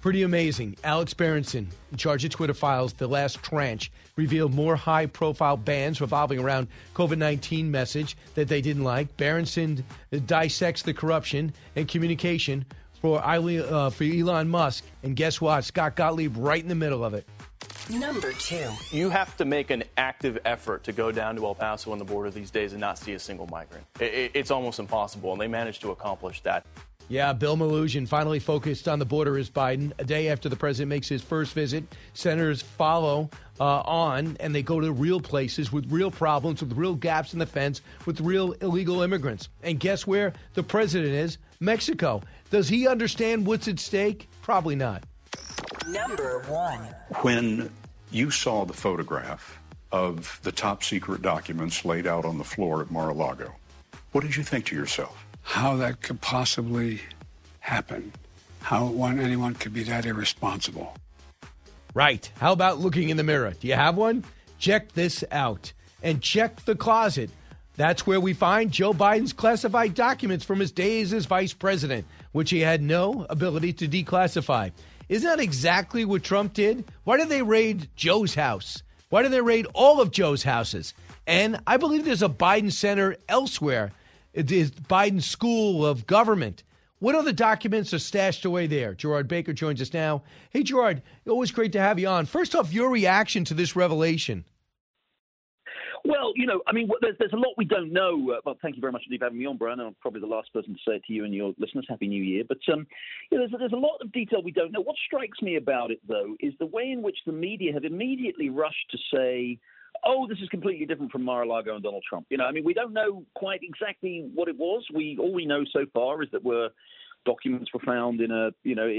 Pretty amazing. Alex Berenson, in charge of Twitter Files, the last tranche, revealed more high-profile bans revolving around COVID-19 message that they didn't like. Berenson dissects the corruption and communication for Elon Musk. And guess what? Scott Gottlieb right in the middle of it. Number 2. You have to make an active effort to go down to El Paso on the border these days and not see a single migrant. It's almost impossible, and they managed to accomplish that. Yeah, Bill Melugin finally focused on the border as Biden. A day after the president makes his first visit, senators follow on, and they go to real places with real problems, with real gaps in the fence, with real illegal immigrants. And guess where the president is? Mexico. Does he understand what's at stake? Probably not. Number 1. When you saw the photograph of the top secret documents laid out on the floor at Mar-a-Lago, what did you think to yourself? How that could possibly happen. How anyone could be that irresponsible. Right. How about looking in the mirror? Do you have one? Check this out. And check the closet. That's where we find Joe Biden's classified documents from his days as vice president, which he had no ability to declassify. Isn't that exactly what Trump did? Why did they raid Joe's house? Why did they raid all of Joe's houses? And I believe there's a Biden center elsewhere. It is Biden's School of Government. What other documents are stashed away there? Gerard Baker joins us now. Hey, Gerard, always great to have you on. First off, your reaction to this revelation. Well, you know, I mean, there's a lot we don't know. Well, thank you very much indeed for having me on, Brian. I'm probably the last person to say it to you and your listeners. Happy New Year. But you know, there's a lot of detail we don't know. What strikes me about it, though, is the way in which the media have immediately rushed to say, oh, this is completely different from Mar-a-Lago and Donald Trump. You know, I mean, we don't know quite exactly what it was. All we know so far is that documents were found in an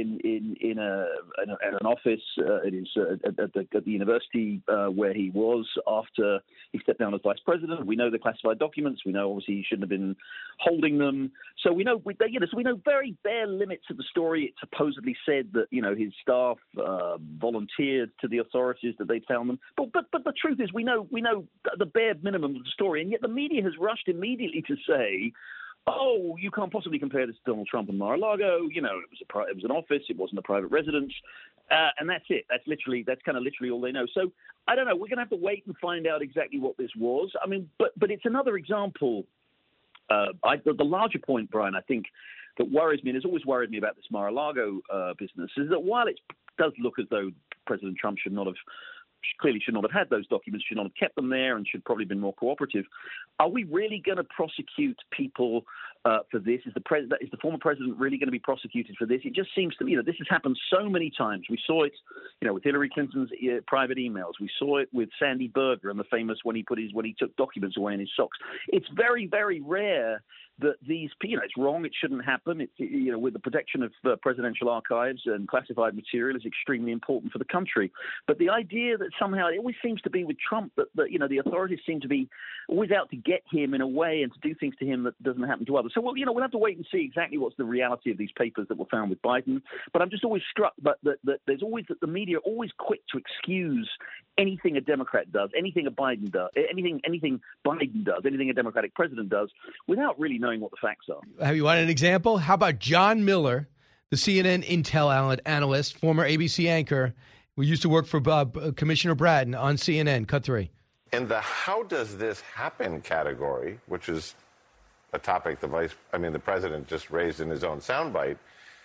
office at the university where he was after he stepped down as vice president. We know the classified documents. We know obviously he shouldn't have been holding them. So we know so we know very bare limits of the story. It supposedly said that his staff volunteered to the authorities that they'd found them. But the truth is we know the bare minimum of the story, and yet the media has rushed immediately to say, oh, you can't possibly compare this to Donald Trump and Mar-a-Lago. You know, it was an office. It wasn't a private residence. And that's it. That's kind of literally all they know. So I don't know. We're going to have to wait and find out exactly what this was. I mean, but it's another example. The larger point, Brian, I think that worries me, and has always worried me about this Mar-a-Lago business, is that while it does look as though President Trump should not have had those documents, should not have kept them there, and should probably have been more cooperative. Are we really going to prosecute people for this? Is the former president really going to be prosecuted for this? It just seems to me that this has happened so many times. We saw it, with Hillary Clinton's private emails. We saw it with Sandy Berger and the famous when he took documents away in his socks. It's very, very rare that these, it's wrong. It shouldn't happen. It's, with the protection of presidential archives and classified material is extremely important for the country. But the idea that somehow it always seems to be with Trump that the authorities seem to be always out to get him in a way and to do things to him that doesn't happen to others. So we'll have to wait and see exactly what's the reality of these papers that were found with Biden. But I'm just always struck that there's always that the media are always quick to excuse anything a Democrat does, anything a Biden does, anything Biden does, anything a Democratic president does, without really knowing what the facts are. Have you wanted an example? How about John Miller, the CNN Intel analyst, former ABC anchor, who used to work for Commissioner Bratton on CNN? Cut 3. In the how does this happen category, which is a topic the president just raised in his own soundbite,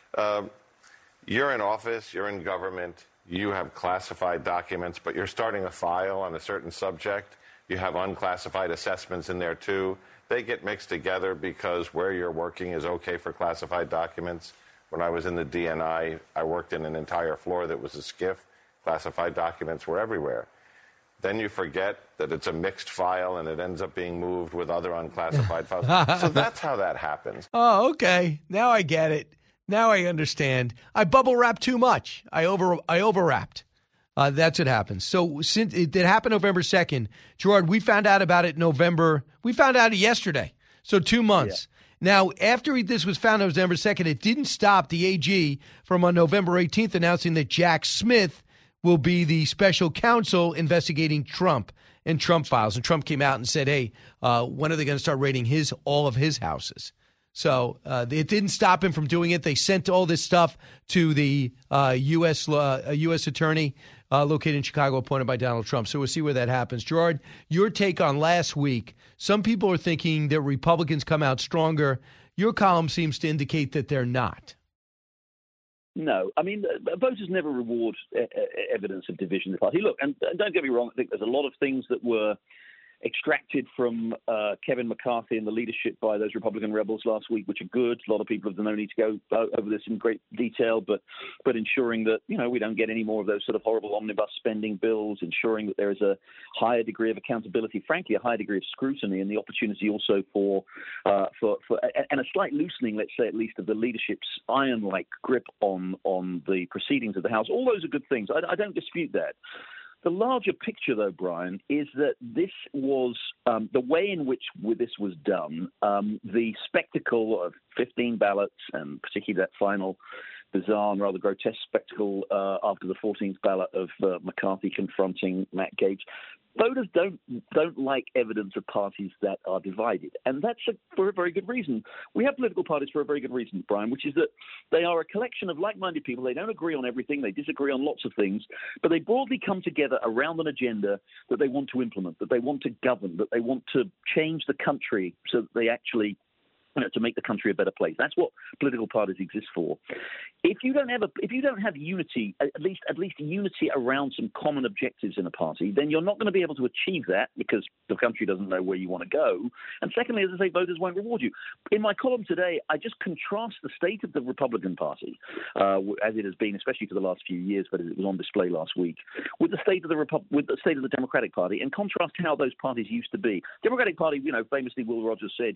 you're in office, you're in government, you have classified documents, but you're starting a file on a certain subject. You have unclassified assessments in there too. They get mixed together because where you're working is okay for classified documents. When I was in the DNI, I worked in an entire floor that was a SCIF. Classified documents were everywhere. Then you forget that it's a mixed file and it ends up being moved with other unclassified files. So that's how that happens. Oh, okay. Now I get it. Now I understand. I bubble wrapped too much. I overwrapped. That's what happens. So since it happened November 2nd, Gerard, we found out about it November. We found out yesterday. So 2 months. Yeah. Now, after this was found on November 2nd, it didn't stop the AG from on November 18th announcing that Jack Smith will be the special counsel investigating Trump and Trump files. And Trump came out and said, hey, when are they going to start raiding all of his houses? So it didn't stop him from doing it. They sent all this stuff to the U.S. attorney located in Chicago, appointed by Donald Trump. So we'll see where that happens. Gerard, your take on last week. Some people are thinking that Republicans come out stronger. Your column seems to indicate that they're not. No, I mean, voters never reward evidence of division in the party. Look, and don't get me wrong, I think there's a lot of things that were extracted from Kevin McCarthy and the leadership by those Republican rebels last week, which are good. A lot of people have no need to go over this in great detail, but ensuring that, we don't get any more of those sort of horrible omnibus spending bills, ensuring that there is a higher degree of accountability, frankly, a higher degree of scrutiny, and the opportunity also for and a slight loosening, let's say at least, of the leadership's iron-like grip on the proceedings of the House. All those are good things. I don't dispute that. The larger picture, though, Brian, is that this was the way in which this was done, the spectacle of 15 ballots, and particularly that final bizarre and rather grotesque spectacle after the 14th ballot of McCarthy confronting Matt Gaetz. Voters don't like evidence of parties that are divided, and that's for a very good reason. We have political parties for a very good reason, Brian, which is that they are a collection of like-minded people. They don't agree on everything. They disagree on lots of things, but they broadly come together around an agenda that they want to implement, that they want to govern, that they want to change the country so that they actually to make the country a better place. That's what political parties exist for. If you don't have unity, at least unity around some common objectives in a party, then you're not going to be able to achieve that because the country doesn't know where you want to go. And secondly, as I say, voters won't reward you. In my column today, I just contrast the state of the Republican Party, as it has been, especially for the last few years, but it was on display last week, with the state of the Democratic Party, and contrast how those parties used to be. Democratic Party, famously, Will Rogers said,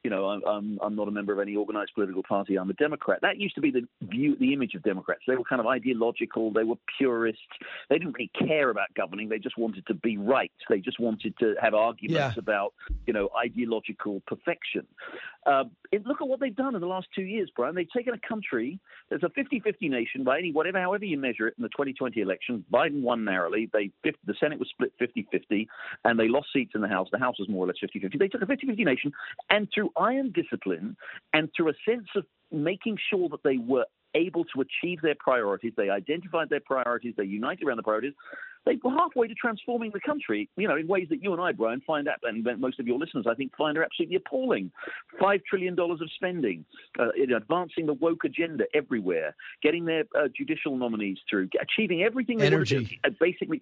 I'm not a member of any organized political party. I'm a Democrat. That used to be the image of Democrats. They were kind of ideological. They were purists. They didn't really care about governing. They just wanted to be right. They just wanted to have arguments about, ideological perfection. Look at what they've done in the last 2 years, Brian. They've taken a country that's a 50-50 nation by however you measure it in the 2020 election. Biden won narrowly. The Senate was split 50-50, and they lost seats in the House. The House was more or less 50-50. They took a 50-50 nation, and through iron discipline and through a sense of making sure that they were able to achieve their priorities, they identified their priorities, they united around the priorities, they were halfway to transforming the country, in ways that you and I, Brian, find out, and most of your listeners, I think, find are absolutely appalling. $5 trillion of spending, advancing the woke agenda everywhere, getting their judicial nominees through, achieving everything they want to do, basically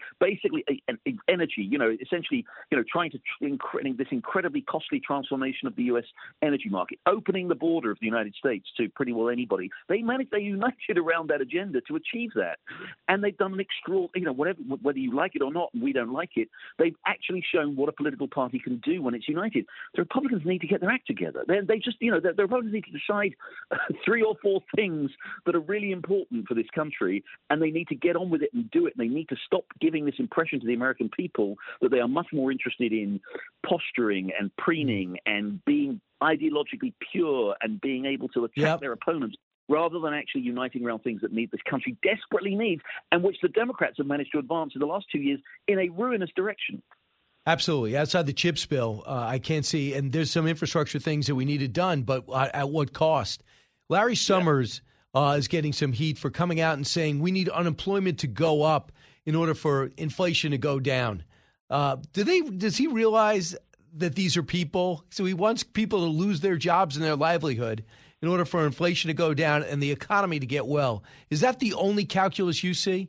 energy, essentially, trying to this incredibly costly transformation of the U.S. energy market, opening the border of the United States to pretty well anybody. They united around that agenda to achieve that. And they've done an extraordinary, whether you like it or not, and we don't like it, they've actually shown what a political party can do when it's united. The Republicans need to get their act together. The Republicans need to decide 3 or 4 things that are really important for this country, and they need to get on with it and do it. And they need to stop giving this impression to the American people that they are much more interested in posturing and preening and being ideologically pure and being able to attack their opponents, rather than actually uniting around things that this country desperately needs, and which the Democrats have managed to advance in the last 2 years in a ruinous direction. Absolutely. Outside the CHIPS bill, I can't see, and there's some infrastructure things that we needed done, but at what cost? Larry Summers is getting some heat for coming out and saying we need unemployment to go up in order for inflation to go down. Does he realize that these are people? So he wants people to lose their jobs and their livelihood in order for inflation to go down and the economy to get well. Is that the only calculus you see?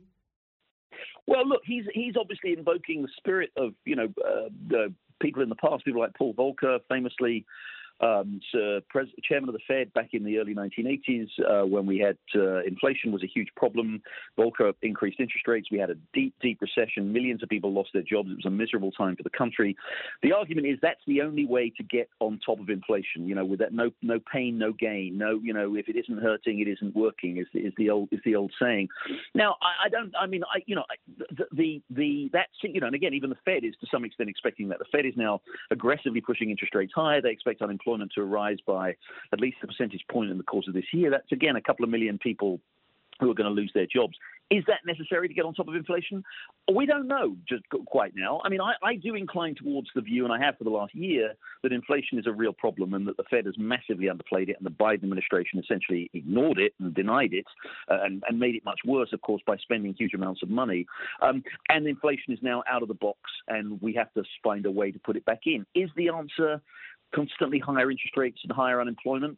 Well, look, he's obviously invoking the spirit of, the people in the past, people like Paul Volcker, famously chairman of the Fed back in the early 1980s, when we had inflation was a huge problem. Volcker increased interest rates. We had a deep recession. Millions of people lost their jobs. It was a miserable time for the country. The argument is that's the only way to get on top of inflation. With that no pain, no gain. No, if it isn't hurting, it isn't working. Is the old saying. Now, and again, even the Fed is to some extent expecting that. The Fed is now aggressively pushing interest rates higher. They expect unemployment to rise by at least a percentage point in the course of this year. That's, again, a couple of million people who are going to lose their jobs. Is that necessary to get on top of inflation? We don't know just quite now. I mean, I do incline towards the view, and I have for the last year, that inflation is a real problem and that the Fed has massively underplayed it, and the Biden administration essentially ignored it and denied it and made it much worse, of course, by spending huge amounts of money. And inflation is now out of the box, and we have to find a way to put it back in. Is the answer constantly higher interest rates and higher unemployment?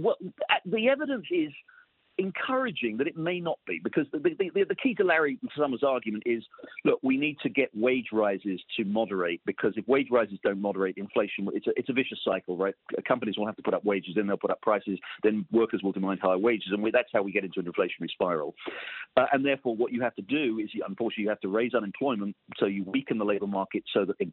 The evidence is encouraging that it may not be, because the key to Larry Summers' argument is, look, we need to get wage rises to moderate, because if wage rises don't moderate inflation, it's a vicious cycle, right? Companies will have to put up wages, then they'll put up prices, then workers will demand higher wages, and that's how we get into an inflationary spiral. And therefore, what you have to do is, unfortunately, you have to raise unemployment, so you weaken the labor market so that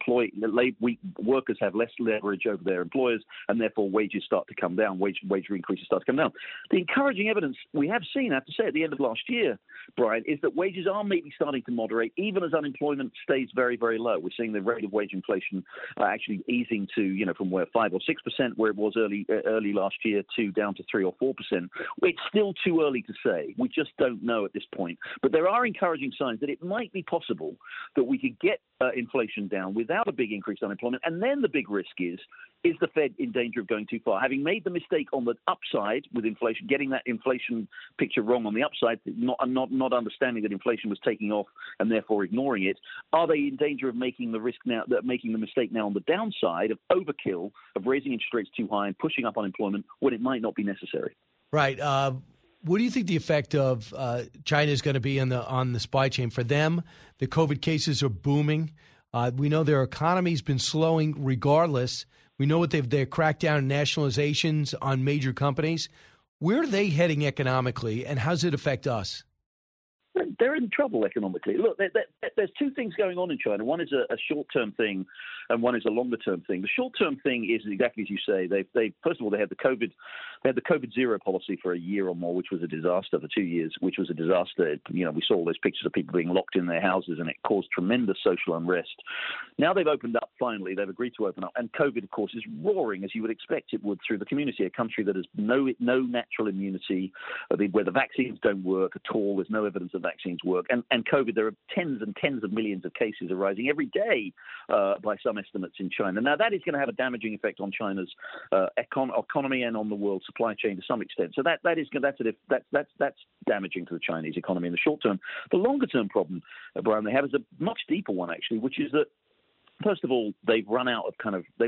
workers have less leverage over their employers, and therefore wages start to come down, wage increases start to come down. The encouraging evidence we have seen, I have to say, at the end of last year, Brian, is that wages are maybe starting to moderate, even as unemployment stays very, very low. We're seeing the rate of wage inflation actually easing to, from where 5 or 6%, where it was early last year, to down to 3 or 4%. It's still too early to say. We just don't know at this point. But there are encouraging signs that it might be possible that we could get inflation down without a big increase in unemployment. And then the big risk is the Fed in danger of going too far? Having made the mistake on the upside with inflation, getting that inflation picture wrong on the upside, not understanding that inflation was taking off and therefore ignoring it, are they in danger of making the mistake now on the downside of overkill, of raising interest rates too high and pushing up unemployment when it might not be necessary? Right. What do you think the effect of China is going to be on the supply chain? For them, the COVID cases are booming. We know their economy's been slowing regardless. We know what their crackdown and nationalizations on major companies. Where are they heading economically, and how does it affect us? They're in trouble economically. Look, there's two things going on in China. One is a short-term thing, and one is a longer-term thing. The short-term thing is exactly as you say. They first of all, they had the COVID zero policy for a year or more, which was a disaster. For 2 years, which was a disaster. We saw all those pictures of people being locked in their houses, and it caused tremendous social unrest. Now they've opened up. Finally, they've agreed to open up, and COVID, of course, is roaring as you would expect it would through the community. A country that has no natural immunity, where the vaccines don't work at all. There's no evidence of vaccines work. And COVID, there are tens and tens of millions of cases arising every day by some estimates in China. Now, that is going to have a damaging effect on China's economy and on the world supply chain to some extent. So that's damaging to the Chinese economy in the short term. The longer term problem, Brian, they have is a much deeper one, actually, which is that, first of all, they've run out of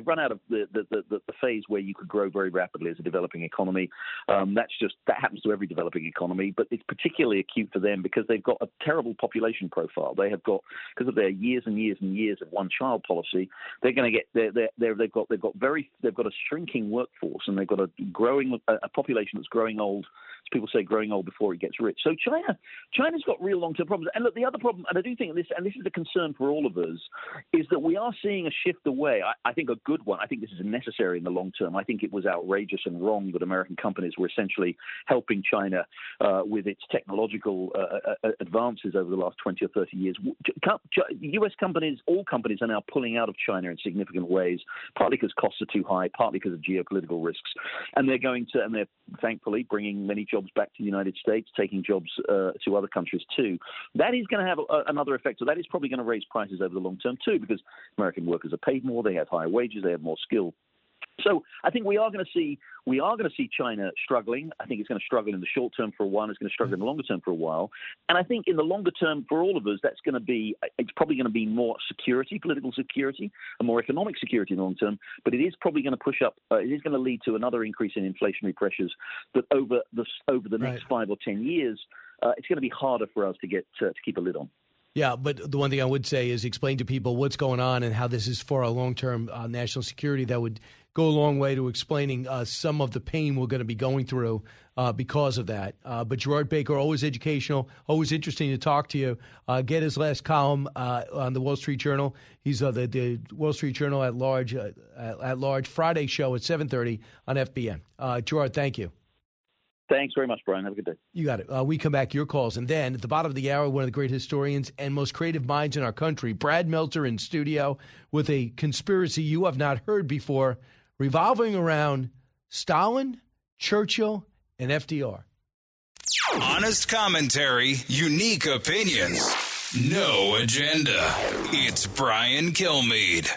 the phase where you could grow very rapidly as a developing economy. That happens to every developing economy, but it's particularly acute for them because they've got a terrible population profile. They have got, because of their years and years and years of one-child policy, they're going to get they've got a shrinking workforce, and they've got a population that's growing old. As people say, growing old before it gets rich. So China's got real long-term problems. And look, the other problem, and I do think this is a concern for all of us, is that we are seeing a shift away. I think a good one. I think this is necessary in the long term. I think it was outrageous and wrong that American companies were essentially helping China with its technological advances over the last 20 or 30 years. U.S. companies, all companies, are now pulling out of China in significant ways, partly because costs are too high, partly because of geopolitical risks. And they're thankfully bringing many jobs back to the United States, taking jobs to other countries too. That is going to have another effect. So that is probably going to raise prices over the long term too, because American workers are paid more, they have higher wages, they have more skill. So I think we are going to see China struggling. I think it's going to struggle in the short term for a while. It's going to struggle in the longer term for a while. And I think in the longer term for all of us, it's probably going to be more security, political security, and more economic security in the long term. But it is probably going to push up. It is going to lead to another increase in inflationary pressures that over the next 5 or 10 years, it's going to be harder for us to keep a lid on. Yeah, but the one thing I would say is explain to people what's going on and how this is for our long-term national security. That would go a long way to explaining some of the pain we're going to be going through because of that. But Gerard Baker, always educational, always interesting to talk to you. Get his last column on the Wall Street Journal. He's the Wall Street Journal at large Friday show at 7:30 on FBN. Gerard, thank you. Thanks very much, Brian. Have a good day. You got it. We come back to your calls. And then at the bottom of the hour, one of the great historians and most creative minds in our country, Brad Meltzer in studio with a conspiracy you have not heard before, revolving around Stalin, Churchill, and FDR. Honest commentary, unique opinions, no agenda. It's Brian Kilmeade.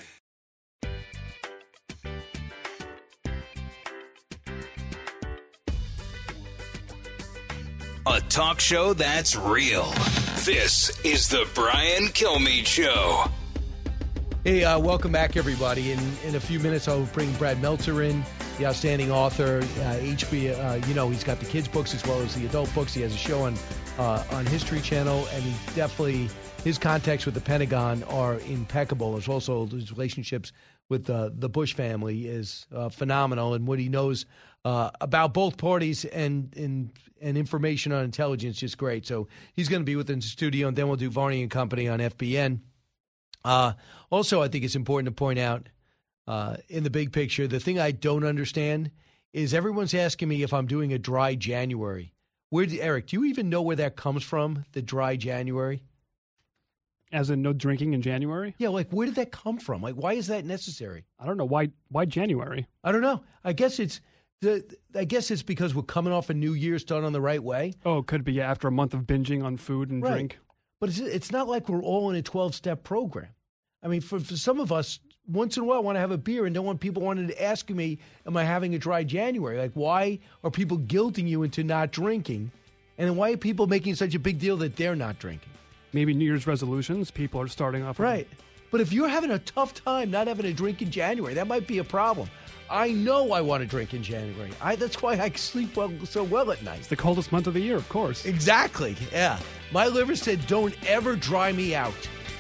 A talk show that's real. This is the Brian Kilmeade Show. Hey, welcome back, everybody. In a few minutes, I'll bring Brad Meltzer in, the outstanding author. HBO, he's got the kids' books as well as the adult books. He has a show on History Channel, and he's definitely, his contacts with the Pentagon are impeccable. As also his relationships with the Bush family is phenomenal, and what he knows about both parties and information on intelligence is great. So he's going to be within the studio, and then we'll do Varney and Company on FBN. Also, I think it's important to point out in the big picture, the thing I don't understand is everyone's asking me if I'm doing a dry January. Eric, do you even know where that comes from, the dry January? As in no drinking in January? Yeah, like where did that come from? Like, why is that necessary? I don't know. Why January? I don't know. I guess it's because we're coming off a New Year's done on the right way. Oh, it could be after a month of binging on food and drink. But it's not like we're all in a 12-step program. I mean, for some of us, once in a while, I want to have a beer and don't want people wanting to ask me, am I having a dry January? Like, why are people guilting you into not drinking? And then why are people making such a big deal that they're not drinking? Maybe New Year's resolutions, people are starting off with. Right. But if you're having a tough time not having a drink in January, that might be a problem. I know I want to drink in January. That's why I sleep so well at night. It's the coldest month of the year, of course. Exactly, yeah. My liver said, don't ever dry me out.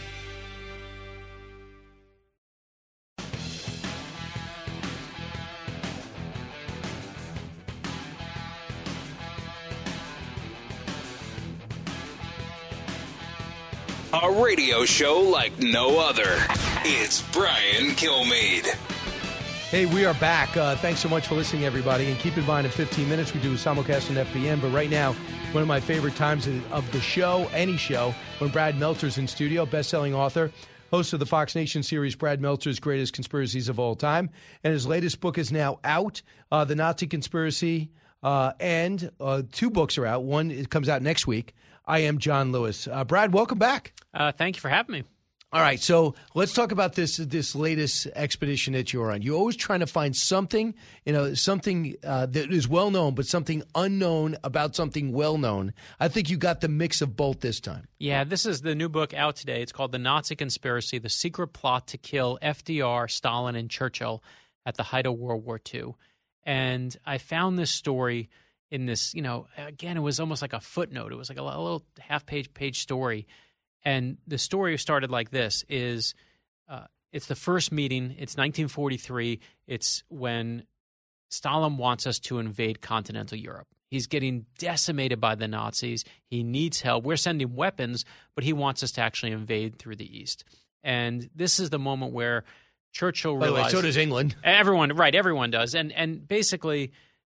A radio show like no other. It's Brian Kilmeade. Hey, we are back. Thanks so much for listening, everybody. And keep in mind, in 15 minutes, we do a simulcast on FBN. But right now, one of my favorite times of the show, any show, when Brad Meltzer's in studio, best-selling author, host of the Fox Nation series, Brad Meltzer's Greatest Conspiracies of All Time. And his latest book is now out, The Nazi Conspiracy, and two books are out. One, it comes out next week. I Am John Lewis. Brad, welcome back. Thank you for having me. All right, so let's talk about this latest expedition that you're on. You're always trying to find something, something that is well known, but something unknown about something well known. I think you got the mix of both this time. Yeah, this is the new book out today. It's called The Nazi Conspiracy: The Secret Plot to Kill FDR, Stalin, and Churchill at the Height of World War II. And I found this story in this, again, it was almost like a footnote. It was like a little half-page story. And the story started like this, it's the first meeting. It's 1943. It's when Stalin wants us to invade continental Europe. He's getting decimated by the Nazis. He needs help. We're sending weapons, but he wants us to actually invade through the east. And this is the moment where Churchill realized— By the way, so does England. Everyone does. And basically,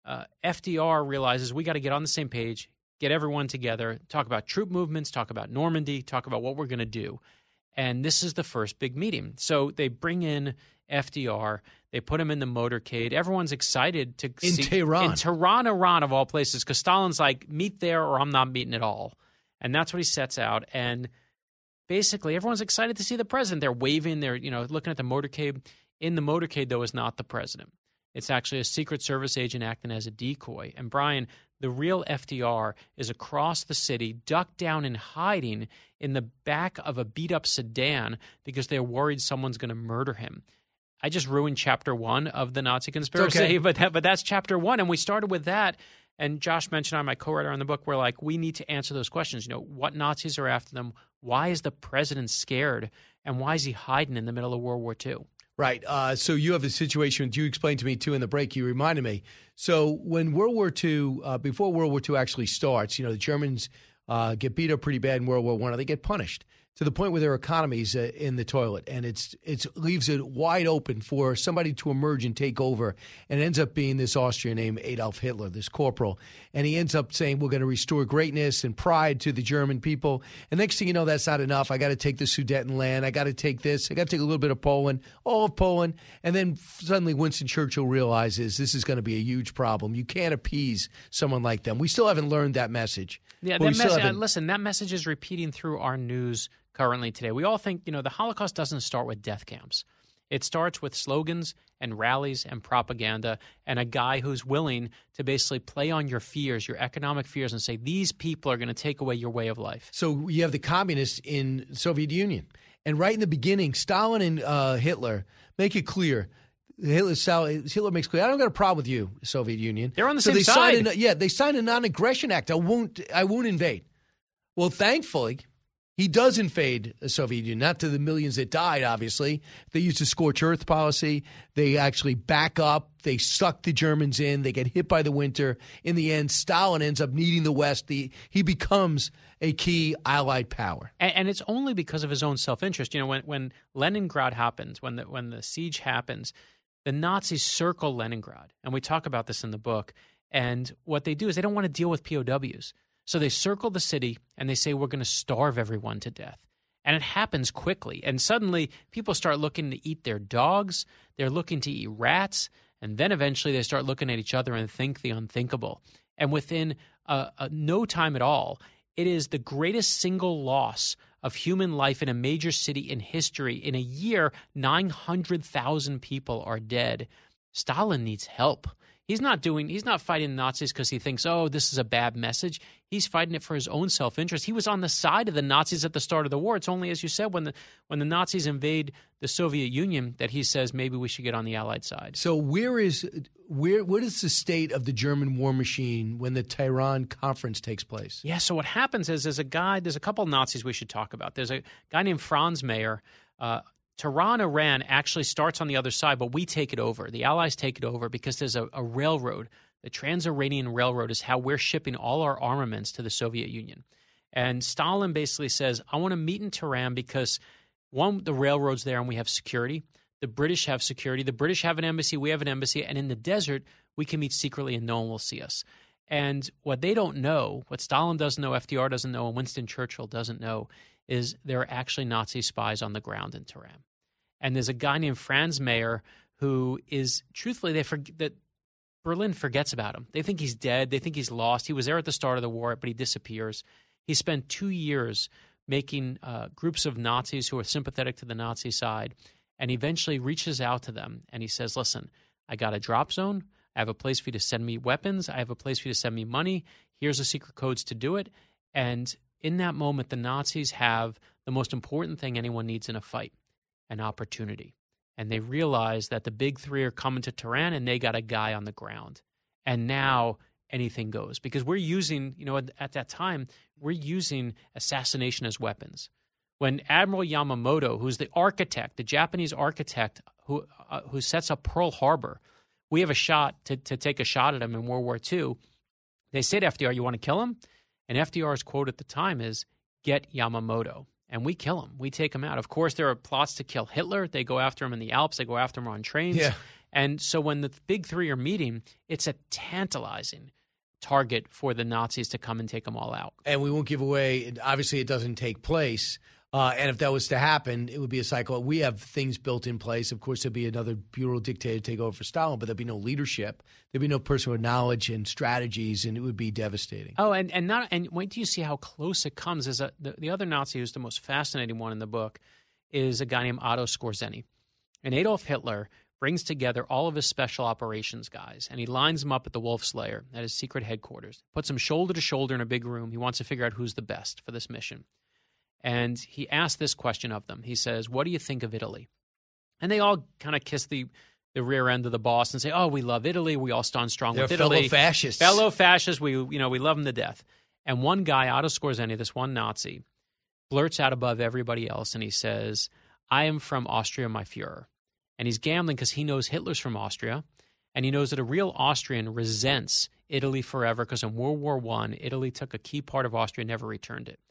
FDR realizes we got to get on the same page, get everyone together, talk about troop movements, talk about Normandy, talk about what we're going to do. And this is the first big meeting. So they bring in FDR. They put him in the motorcade. Everyone's excited to see— Tehran. In Tehran, Iran, of all places, because Stalin's like, meet there or I'm not meeting at all. And that's what he sets out. And basically, everyone's excited to see the president. They're waving. They're looking at the motorcade. In the motorcade, though, is not the president. It's actually a Secret Service agent acting as a decoy. And Brian, the real FDR is across the city, ducked down and hiding in the back of a beat-up sedan because they're worried someone's going to murder him. I just ruined chapter 1 of the Nazi Conspiracy, okay. but that's chapter 1, and we started with that. And Josh mentioned, I'm my co-writer on the book, we're like, we need to answer those questions. What Nazis are after them? Why is the president scared? And why is he hiding in the middle of World War II? Right. So you have a situation, you explained to me, too, in the break. You reminded me. So when World War II, before World War II actually starts, the Germans get beat up pretty bad in World War I, or they get punished. to the point where their economy's in the toilet, and it leaves it wide open for somebody to emerge and take over. And it ends up being this Austrian named Adolf Hitler, this corporal. And he ends up saying, we're going to restore greatness and pride to the German people. And next thing you know, that's not enough. I got to take the Sudetenland. I got to take this. I got to take a little bit of Poland, all of Poland. And then suddenly Winston Churchill realizes this is going to be a huge problem. You can't appease someone like them. We still haven't learned that message. Yeah, listen, that message is repeating through our news currently today. We all think, the Holocaust doesn't start with death camps. It starts with slogans and rallies and propaganda and a guy who's willing to basically play on your fears, your economic fears, and say, these people are going to take away your way of life. So you have the communists in the Soviet Union. And right in the beginning, Stalin and Hitler make it clear. Hitler makes clear, I don't got a problem with you, Soviet Union. They're on the same side. They signed a non-aggression act. I won't invade. Well, thankfully, he does invade the Soviet Union, not to the millions that died, obviously. They used a scorched earth policy. They actually back up. They suck the Germans in. They get hit by the winter. In the end, Stalin ends up needing the West. He becomes a key Allied power. And it's only because of his own self-interest. When Leningrad happens, when the siege happens, the Nazis circle Leningrad. And we talk about this in the book. And what they do is they don't want to deal with POWs. So they circle the city and they say, we're going to starve everyone to death. And it happens quickly. And suddenly people start looking to eat their dogs. They're looking to eat rats. And then eventually they start looking at each other and think the unthinkable. And within no time at all, it is the greatest single loss of human life in a major city in history. In a year, 900,000 people are dead. Stalin needs help. He's not fighting Nazis because he thinks, this is a bad message. He's fighting it for his own self-interest. He was on the side of the Nazis at the start of the war. It's only, as you said, when the Nazis invade the Soviet Union that he says maybe we should get on the Allied side. So what is the state of the German war machine when the Tehran conference takes place? Yeah, so what happens is there's a couple of Nazis we should talk about. There's a guy named Franz Mayer. Tehran, Iran actually starts on the other side, but we take it over. The Allies take it over because there's a railroad. The Trans-Iranian Railroad is how we're shipping all our armaments to the Soviet Union. And Stalin basically says, I want to meet in Tehran because, one, the railroad's there and we have security. The British have security. The British have an embassy. We have an embassy. And in the desert, we can meet secretly and no one will see us. And what they don't know, what Stalin doesn't know, FDR doesn't know, and Winston Churchill doesn't know, is there are actually Nazi spies on the ground in Tehran. And there's a guy named Franz Mayer who is, truthfully, that Berlin forgets about him. They think he's dead. They think he's lost. He was there at the start of the war, but he disappears. He spent 2 years making groups of Nazis who are sympathetic to the Nazi side, and eventually reaches out to them, and he says, listen, I got a drop zone. I have a place for you to send me weapons. I have a place for you to send me money. Here's the secret codes to do it. And in that moment, the Nazis have the most important thing anyone needs in a fight, an opportunity. And they realize that the big three are coming to Tehran and they got a guy on the ground. And now anything goes. Because we're using, at that time, we're using assassination as weapons. When Admiral Yamamoto, who's the architect, the Japanese architect who sets up Pearl Harbor, we have a shot to take a shot at him in World War II. They say to FDR, you want to kill him? And FDR's quote at the time is, get Yamamoto. And we kill him. We take him out. Of course, there are plots to kill Hitler. They go after him in the Alps. They go after him on trains. Yeah. And so when the big three are meeting, it's a tantalizing target for the Nazis to come and take them all out. And we won't give away, obviously it doesn't take place. And if that was to happen, it would be a cycle. We have things built in place. Of course, there'd be another brutal dictator to take over for Stalin, but there'd be no leadership. There'd be no person with knowledge and strategies, and it would be devastating. Oh, and wait till you see how close it comes. The other Nazi who's the most fascinating one in the book is a guy named Otto Skorzeny. And Adolf Hitler brings together all of his special operations guys, and he lines them up at the Wolf's Lair at his secret headquarters, puts them shoulder to shoulder in a big room. He wants to figure out who's the best for this mission. And he asked this question of them. He says, what do you think of Italy? And they all kind of kiss the rear end of the boss and say, oh, we love Italy. We all stand strong with Italy. Fellow fascists. Fellow fascists. We love them to death. And one guy, Otto Skorzeny, this one Nazi, blurts out above everybody else and he says, I am from Austria, my Fuhrer. And he's gambling because he knows Hitler's from Austria. And he knows that a real Austrian resents Italy forever because in World War I, Italy took a key part of Austria and never returned it.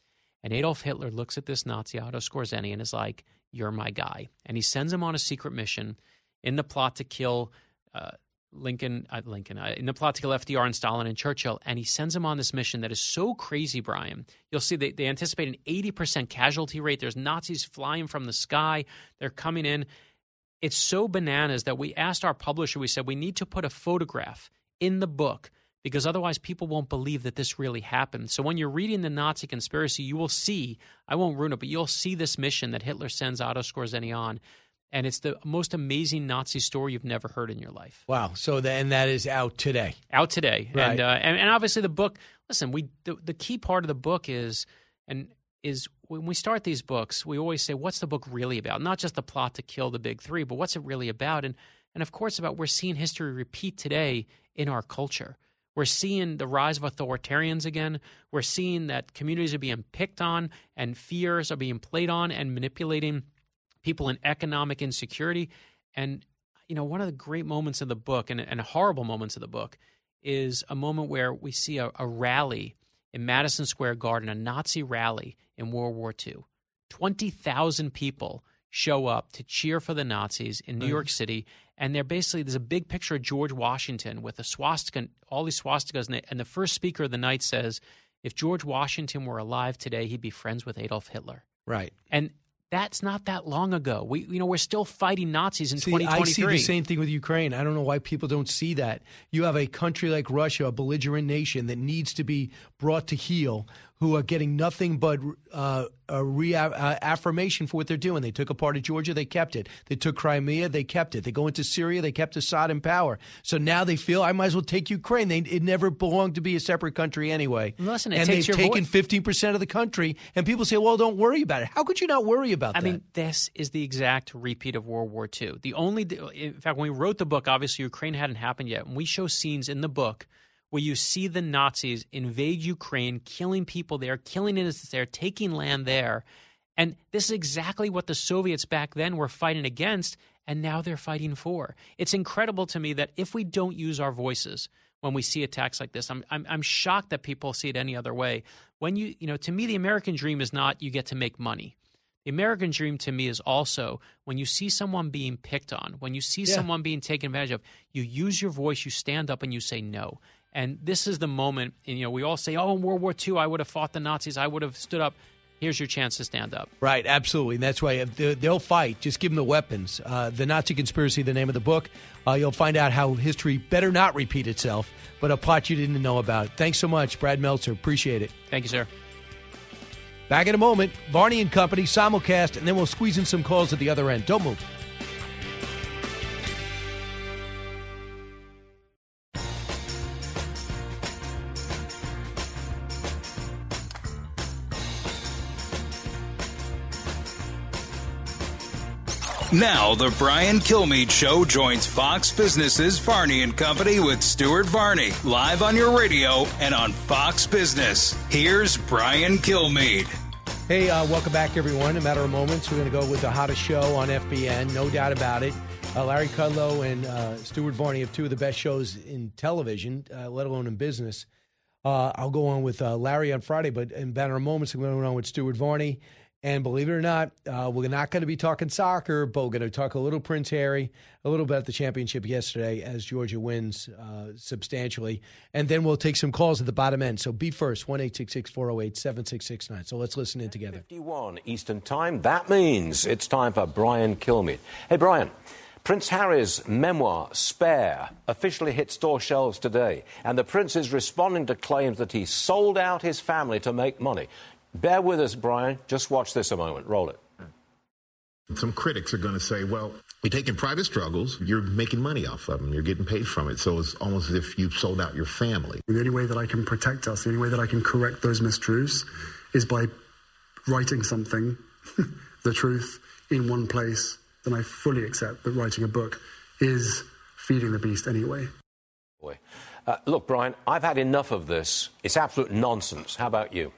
And Adolf Hitler looks at this Nazi, Otto Skorzeny, and is like, you're my guy. And he sends him on a secret mission in the plot to kill in the plot to kill FDR and Stalin and Churchill. And he sends him on this mission that is so crazy, Brian. You'll see they anticipate an 80% casualty rate. There's Nazis flying from the sky. They're coming in. It's so bananas that we asked our publisher, we said, we need to put a photograph in the book because otherwise people won't believe that this really happened. So when you're reading the Nazi conspiracy, you will see, I won't ruin it, but you'll see this mission that Hitler sends Otto Skorzeny on. And it's the most amazing Nazi story you've never heard in your life. Wow. So that is out today. Out today. Right. And obviously the book, listen, the key part of the book is when we start these books, we always say, what's the book really about? Not just the plot to kill the big three, but what's it really about? And of course, we're seeing history repeat today in our culture. We're seeing the rise of authoritarians again. We're seeing that communities are being picked on and fears are being played on and manipulating people in economic insecurity. And, one of the great moments of the book and horrible moments of the book is a moment where we see a rally in Madison Square Garden, a Nazi rally in World War II. 20,000 people show up to cheer for the Nazis in New York City. And there's a big picture of George Washington with a swastika, all these swastikas. And the first speaker of the night says, if George Washington were alive today, he'd be friends with Adolf Hitler. Right. And that's not that long ago. We're still fighting Nazis in 2023. I see the same thing with Ukraine. I don't know why people don't see that. You have a country like Russia, a belligerent nation that needs to be brought to heel, who are getting nothing but affirmation for what they're doing. They took a part of Georgia, they kept it. They took Crimea, they kept it. They go into Syria, they kept Assad in power. So now they feel, I might as well take Ukraine. It never belonged to be a separate country anyway. Listen, and they've taken 15% of the country, and people say, well, don't worry about it. How could you not worry about that? I mean, this is the exact repeat of World War II. In fact, when we wrote the book, obviously Ukraine hadn't happened yet, and we show scenes in the book where you see the Nazis invade Ukraine, killing people there, killing innocents there, taking land there. And this is exactly what the Soviets back then were fighting against, and now they're fighting for. It's incredible to me that if we don't use our voices when we see attacks like this, I'm shocked that people see it any other way. When to me, the American dream is not you get to make money. The American dream to me is also when you see someone being picked on, when you see someone being taken advantage of, you use your voice, you stand up, and you say no. And this is the moment, we all say, in World War II, I would have fought the Nazis. I would have stood up. Here's your chance to stand up. Right, absolutely. And that's why they'll fight. Just give them the weapons. The Nazi Conspiracy, the name of the book. You'll find out how history better not repeat itself, but a plot you didn't know about. Thanks so much, Brad Meltzer. Appreciate it. Thank you, sir. Back in a moment, Varney and Company, simulcast, and then we'll squeeze in some calls at the other end. Don't move. Now, the Brian Kilmeade Show joins Fox Business's Varney and Company with Stuart Varney, live on your radio and on Fox Business. Here's Brian Kilmeade. Hey, welcome back, everyone. In a matter of moments, we're going to go with the hottest show on FBN, no doubt about it. Larry Kudlow and Stuart Varney have two of the best shows in television, let alone in business. I'll go on with Larry on Friday, but in a matter of moments, I'm going to go on with Stuart Varney. And believe it or not, we're not going to be talking soccer, but we're going to talk a little Prince Harry, a little bit at the championship yesterday as Georgia wins substantially. And then we'll take some calls at the bottom end. So be first, 1-866-408-7669. So let's listen in together. 51 Eastern Time. That means it's time for Brian Kilmeade. Hey, Brian. Prince Harry's memoir, Spare, officially hit store shelves today. And the Prince is responding to claims that he sold out his family to make money. Bear with us, Brian. Just watch this a moment. Roll it. Some critics are going to say, well, you're taking private struggles, you're making money off of them, you're getting paid from it, so it's almost as if you've sold out your family. The only way that I can protect us, the only way that I can correct those mistruths is by writing something, the truth, in one place. Then I fully accept that writing a book is feeding the beast anyway. Boy. Look, Brian, I've had enough of this. It's absolute nonsense. How about you?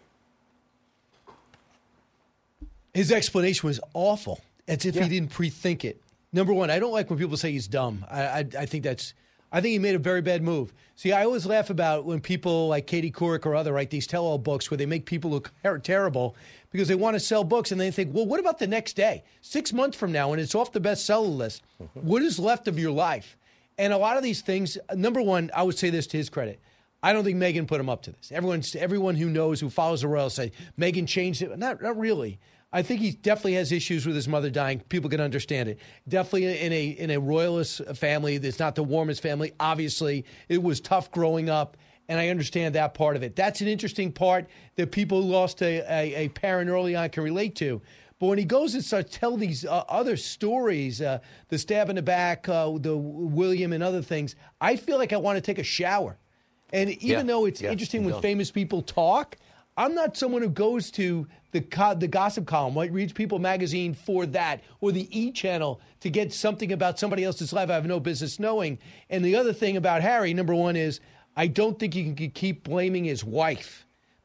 His explanation was awful, as if he didn't pre-think it. Number one, I don't like when people say he's dumb. I think that's I think he made a very bad move. See, I always laugh about when people like Katie Couric or other write these tell-all books where they make people look terrible because they want to sell books and they think, well, what about the next day? 6 months from now when it's off the bestseller list, what is left of your life? And a lot of these things, number one, I would say this to his credit. I don't think Meghan put him up to this. Everyone who knows, who follows the royals say, Meghan changed it. Not really. I think he definitely has issues with his mother dying. People can understand it. Definitely in a royalist family that's not the warmest family. Obviously, it was tough growing up, and I understand that part of it. That's an interesting part that people who lost a parent early on can relate to. But when he goes and starts to tell these other stories, the stab in the back, the William and other things, I feel like I want to take a shower. And even though it's interesting when famous people talk, I'm not someone who goes to the gossip column, right? Reads People magazine for that, or the E! Channel to get something about somebody else's life I have no business knowing. And the other thing about Harry, number one, is I don't think you can keep blaming his wife.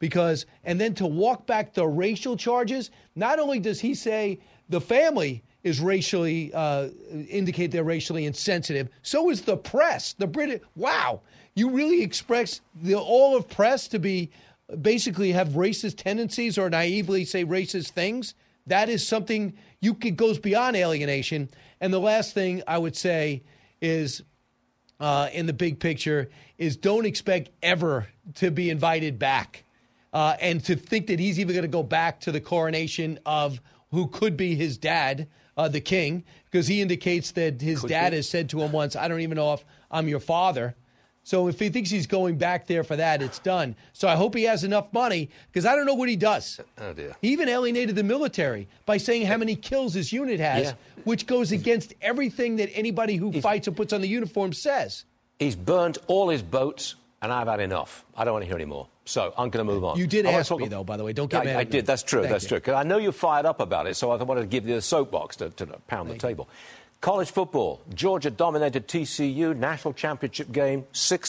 And then to walk back the racial charges, not only does he say the family is racially, indicate they're racially insensitive, so is the press. The British, wow, you really expect all of press to be basically have racist tendencies or naively say racist things? That is something goes beyond alienation. And the last thing I would say is, in the big picture, is don't expect ever to be invited back. And to think that he's even going to go back to the coronation of who could be his dad, the king, because he indicates that his dad has said to him once, I don't even know if I'm your father. So if he thinks he's going back there for that, it's done. So I hope he has enough money, because I don't know what he does. Oh, dear. He even alienated the military by saying how many kills his unit has, which goes against everything that anybody who fights or puts on the uniform says. He's burnt all his boats, and I've had enough. I don't want to hear any more. So I'm going to move on. You did ask me, though, by the way. Don't get mad at me. I did. That's true. That's true. Because I know you're fired up about it, so I wanted to give you the soapbox to pound the table. College football. Georgia dominated TCU national championship game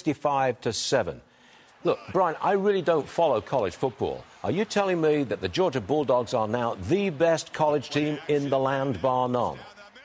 65-7. Look, Brian, I really don't follow college football. Are you telling me that the Georgia Bulldogs are now the best college team in the land, bar none?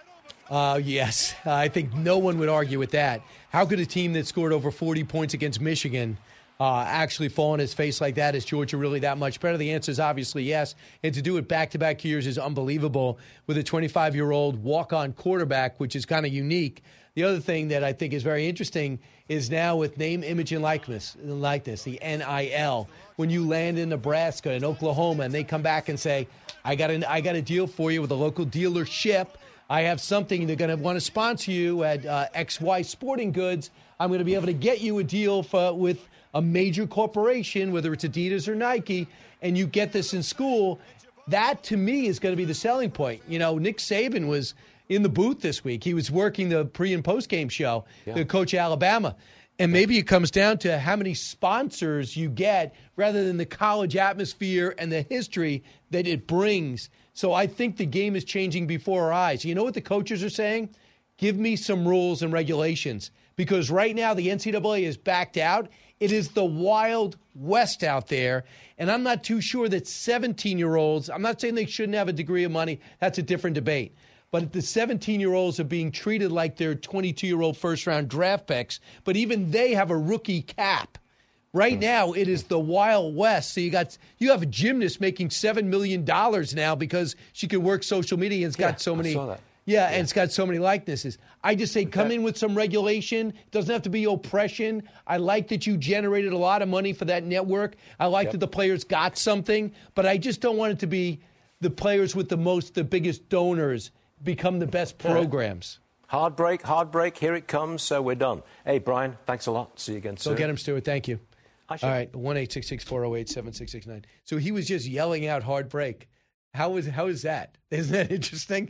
Yes. I think no one would argue with that. How could a team that scored over 40 points against Michigan actually fall on his face like that? Is Georgia really that much better? The answer is obviously yes. And to do it back-to-back years is unbelievable with a 25-year-old walk-on quarterback, which is kind of unique. The other thing that I think is very interesting is now with name, image, and likeness, the NIL. When you land in Nebraska and Oklahoma and they come back and say, I got a deal for you with a local dealership. I have something, they're going to want to sponsor you at XY Sporting Goods. I'm going to be able to get you a deal with a major corporation, whether it's Adidas or Nike, and you get this in school. That, to me, is going to be the selling point. You know, Nick Saban was in the booth this week. He was working the pre- and post-game show, the coach of Alabama. And maybe it comes down to how many sponsors you get rather than the college atmosphere and the history that it brings. So I think the game is changing before our eyes. You know what the coaches are saying? Give me some rules and regulations. Because right now the NCAA is backed out. It is the Wild West out there. And I'm not too sure that 17-year-olds, I'm not saying they shouldn't have a degree of money. That's a different debate. But the 17-year-olds are being treated like they're 22-year-old first-round draft picks. But even they have a rookie cap. Right now, it is the Wild West. So you have a gymnast making $7 million now because she can work social media and it's got so many. I saw that. Yeah, and it's got so many likenesses. I just say come in with some regulation. It doesn't have to be oppression. I like that you generated a lot of money for that network. I like that the players got something. But I just don't want it to be the players with the biggest donors become the best programs. Hard break. Here it comes. So we're done. Hey, Brian, thanks a lot. See you again soon. Go get him, Stuart. Thank you. All right, 1-866-408-7669. So he was just yelling out hard break. How is that? Isn't that interesting?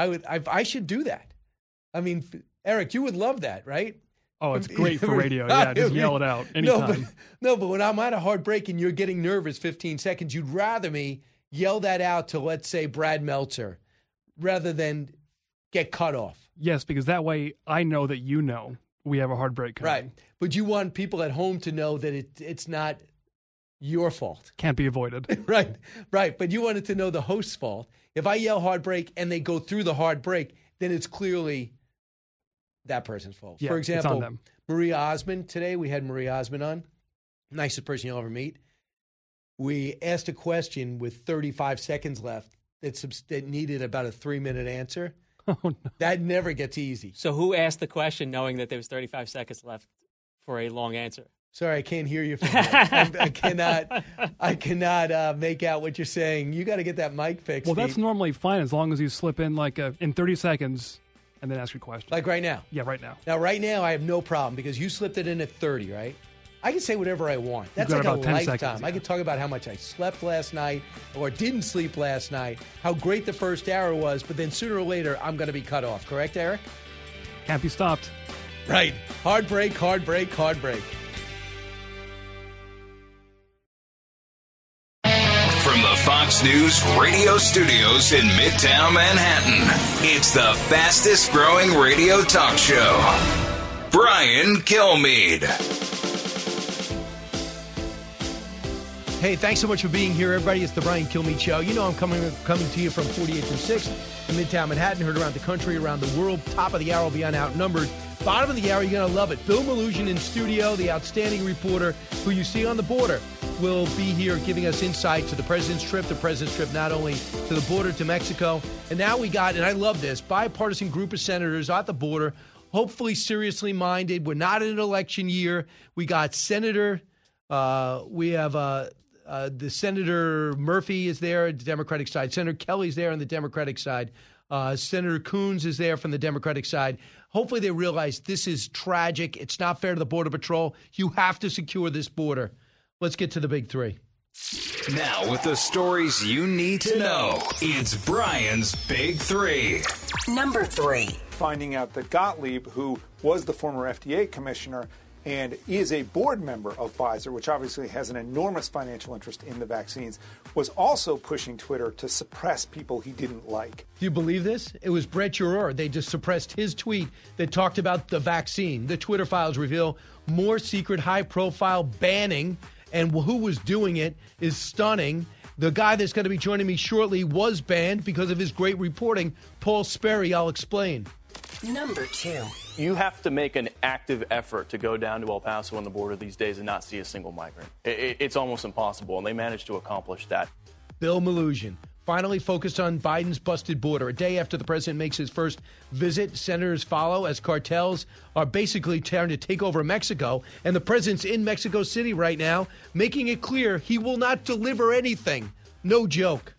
I should do that. I mean, Eric, you would love that, right? Oh, it's great for radio. Yeah, just yell it out anytime. No, but when I'm at a hard break and you're getting nervous 15 seconds, you'd rather me yell that out to, let's say, Brad Meltzer rather than get cut off. Yes, because that way I know that you know we have a hard break coming. Right. But you want people at home to know that it's not your fault. Can't be avoided. Right. But you wanted to know the host's fault. If I yell hard break and they go through the hard break, then it's clearly that person's fault. Yeah, For it's on example, them. Maria Osmond, today we had Maria Osmond on, nicest person you'll ever meet. We asked a question with 35 seconds left that needed about a 3-minute answer. Oh, no. That never gets easy. So who asked the question knowing that there was 35 seconds left for a long answer? Sorry, I can't hear you from here. I cannot make out what you're saying. You got to get that mic fixed. Well, that's Pete. normally fine as long as you slip in in 30 seconds and then ask your question. Like right now? Yeah, right now. Now, right now, I have no problem because you slipped it in at 30, right? I can say whatever I want. That's You've like got a about 10 lifetime. seconds, I can talk about how much I slept last night or didn't sleep last night, how great the first hour was, but then sooner or later, I'm going to be cut off. Correct, Eric? Can't be stopped. Right. Hard break, hard break, hard break. From the Fox News radio studios in Midtown Manhattan, it's the fastest growing radio talk show. Brian Kilmeade. Hey, thanks so much for being here, everybody. It's the Brian Kilmeade Show. You know I'm coming to you from 48th and 6th in Midtown Manhattan, heard around the country, around the world. Top of the hour will be on Outnumbered. Bottom of the hour, you're going to love it. Bill Malugin in studio, the outstanding reporter who you see on the border, will be here giving us insight to the president's trip not only to the border to Mexico. And now we got, and I love this, bipartisan group of senators at the border, hopefully seriously minded. We're not in an election year. We got Senator, the Senator Murphy is there on the Democratic side. Senator Kelly's there on the Democratic side. Senator Coons is there from the Democratic side. Hopefully they realize this is tragic. It's not fair to the Border Patrol. You have to secure this border. Let's get to the big three. Now with the stories you need to know, it's Brian's Big Three. Number 3. Finding out that Gottlieb, who was the former FDA commissioner and is a board member of Pfizer, which obviously has an enormous financial interest in the vaccines, was also pushing Twitter to suppress people he didn't like. Do you believe this? It was Brett Giroir. They just suppressed his tweet that talked about the vaccine. The Twitter files reveal more secret, high-profile banning, and who was doing it is stunning. The guy that's going to be joining me shortly was banned because of his great reporting. Paul Sperry, I'll explain. Number 2. You have to make an active effort to go down to El Paso on the border these days and not see a single migrant. It's almost impossible, and they managed to accomplish that. Bill Malugin finally focused on Biden's busted border. A day after the president makes his first visit, senators follow as cartels are basically trying to take over Mexico, and the president's in Mexico City right now, making it clear he will not deliver anything. No joke.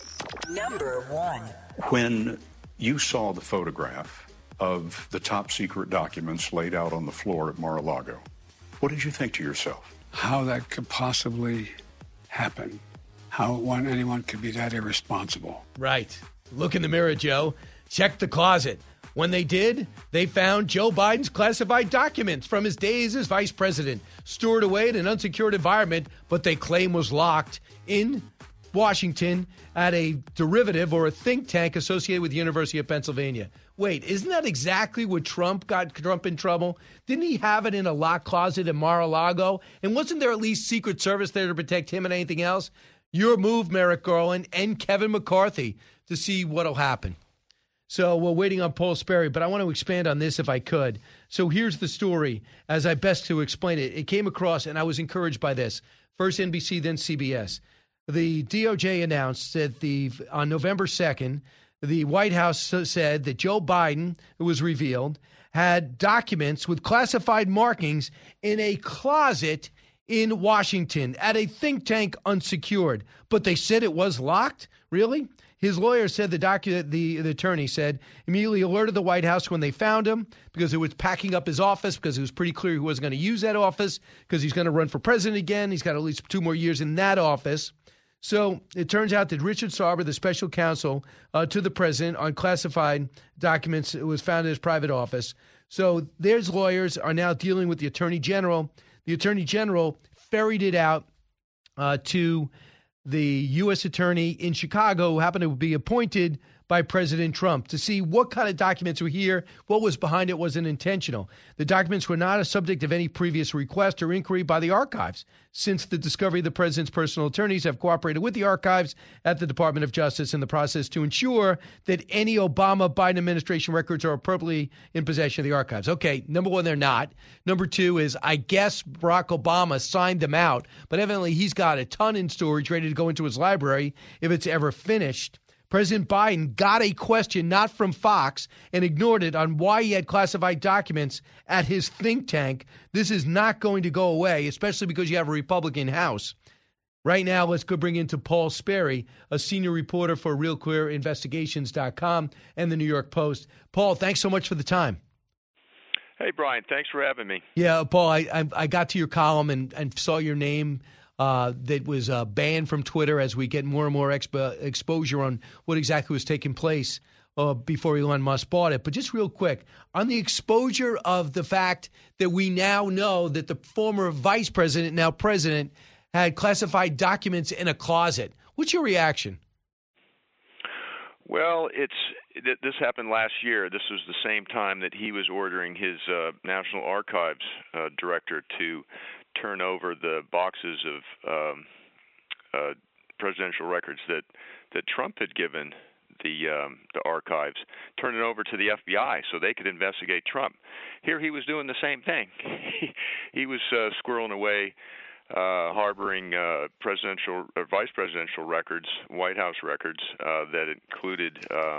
Number 1. When you saw the photograph of the top secret documents laid out on the floor at Mar-a-Lago, what did you think to yourself? How that could possibly happen. How anyone could be that irresponsible. Right. Look in the mirror, Joe. Check the closet. When they did, they found Joe Biden's classified documents from his days as vice president, stored away in an unsecured environment, but they claim was locked in Washington at a derivative or a think tank associated with the University of Pennsylvania. Wait, isn't that exactly what Trump got Trump in trouble? Didn't he have it in a locked closet in Mar-a-Lago? And wasn't there at least Secret Service there to protect him and anything else? Your move, Merrick Garland and Kevin McCarthy, to see what'll happen. So we're waiting on Paul Sperry, but I want to expand on this if I could. So here's the story as I best to explain it. It came across, and I was encouraged by this. First NBC, then CBS. The DOJ announced that on November 2nd, the White House said that Joe Biden, it was revealed, had documents with classified markings in a closet in Washington at a think tank unsecured. But they said it was locked? Really? His lawyer said the attorney said, immediately alerted the White House when they found him because it was packing up his office because it was pretty clear he wasn't going to use that office because he's going to run for president again. He's got at least 2 more years in that office. So it turns out that Richard Sarver, the special counsel to the president on classified documents, was found in his private office. So their lawyers are now dealing with the attorney general. The attorney general ferried it out to the U.S. attorney in Chicago, who happened to be appointed by President Trump to see what kind of documents were here, what was behind it wasn't intentional. The documents were not a subject of any previous request or inquiry by the archives. Since the discovery, the president's personal attorneys have cooperated with the archives at the Department of Justice in the process to ensure that any Obama-Biden administration records are appropriately in possession of the archives. Okay, number one, they're not. Number two is, I guess Barack Obama signed them out, but evidently he's got a ton in storage ready to go into his library if it's ever finished. President Biden got a question not from Fox and ignored it on why he had classified documents at his think tank. This is not going to go away, especially because you have a Republican House. Right now, let's go bring into Paul Sperry, a senior reporter for RealClearInvestigations.com and the New York Post. Paul, thanks so much for the time. Hey, Brian, thanks for having me. Yeah, Paul, I got to your column and saw your name that was banned from Twitter as we get more and more exposure on what exactly was taking place before Elon Musk bought it. But just real quick, on the exposure of the fact that we now know that the former vice president, now president, had classified documents in a closet. What's your reaction? Well, this happened last year. This was the same time that he was ordering his National Archives director to turn over the boxes of presidential records that Trump had given the archives, turn it over to the FBI so they could investigate Trump. Here he was doing the same thing. He was squirreling away, harboring presidential or vice presidential records, White House records that included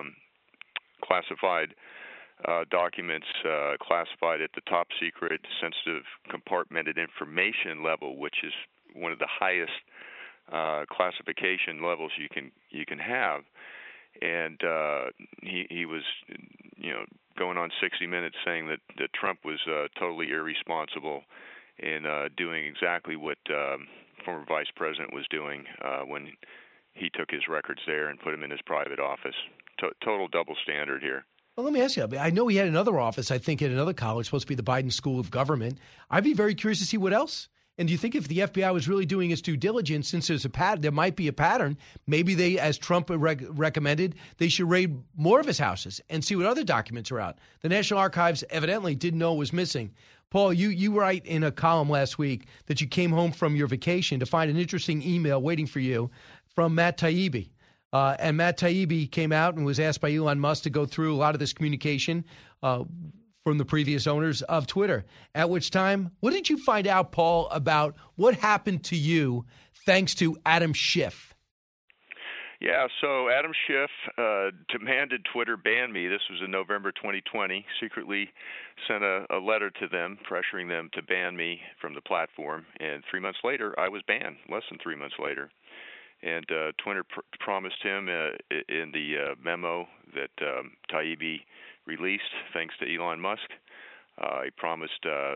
classified documents classified at the top secret, sensitive, compartmented information level, which is one of the highest classification levels you can have. And he was, going on 60 Minutes saying that Trump was totally irresponsible in doing exactly what former vice president was doing when he took his records there and put them in his private office. Total double standard here. Well, let me ask you. I know he had another office, I think, at another college, supposed to be the Biden School of Government. I'd be very curious to see what else. And do you think if the FBI was really doing its due diligence, since there's there might be a pattern, maybe they, as Trump recommended, they should raid more of his houses and see what other documents are out? The National Archives evidently didn't know it was missing. Paul, you write in a column last week that you came home from your vacation to find an interesting email waiting for you from Matt Taibbi. And Matt Taibbi came out and was asked by Elon Musk to go through a lot of this communication from the previous owners of Twitter. At which time, what did you find out, Paul, about what happened to you thanks to Adam Schiff? Yeah, so Adam Schiff demanded Twitter ban me. This was in November 2020. Secretly sent a letter to them, pressuring them to ban me from the platform. And 3 months later, I was banned, less than 3 months later. And Twitter promised him in the memo that Taibbi released, thanks to Elon Musk, they promised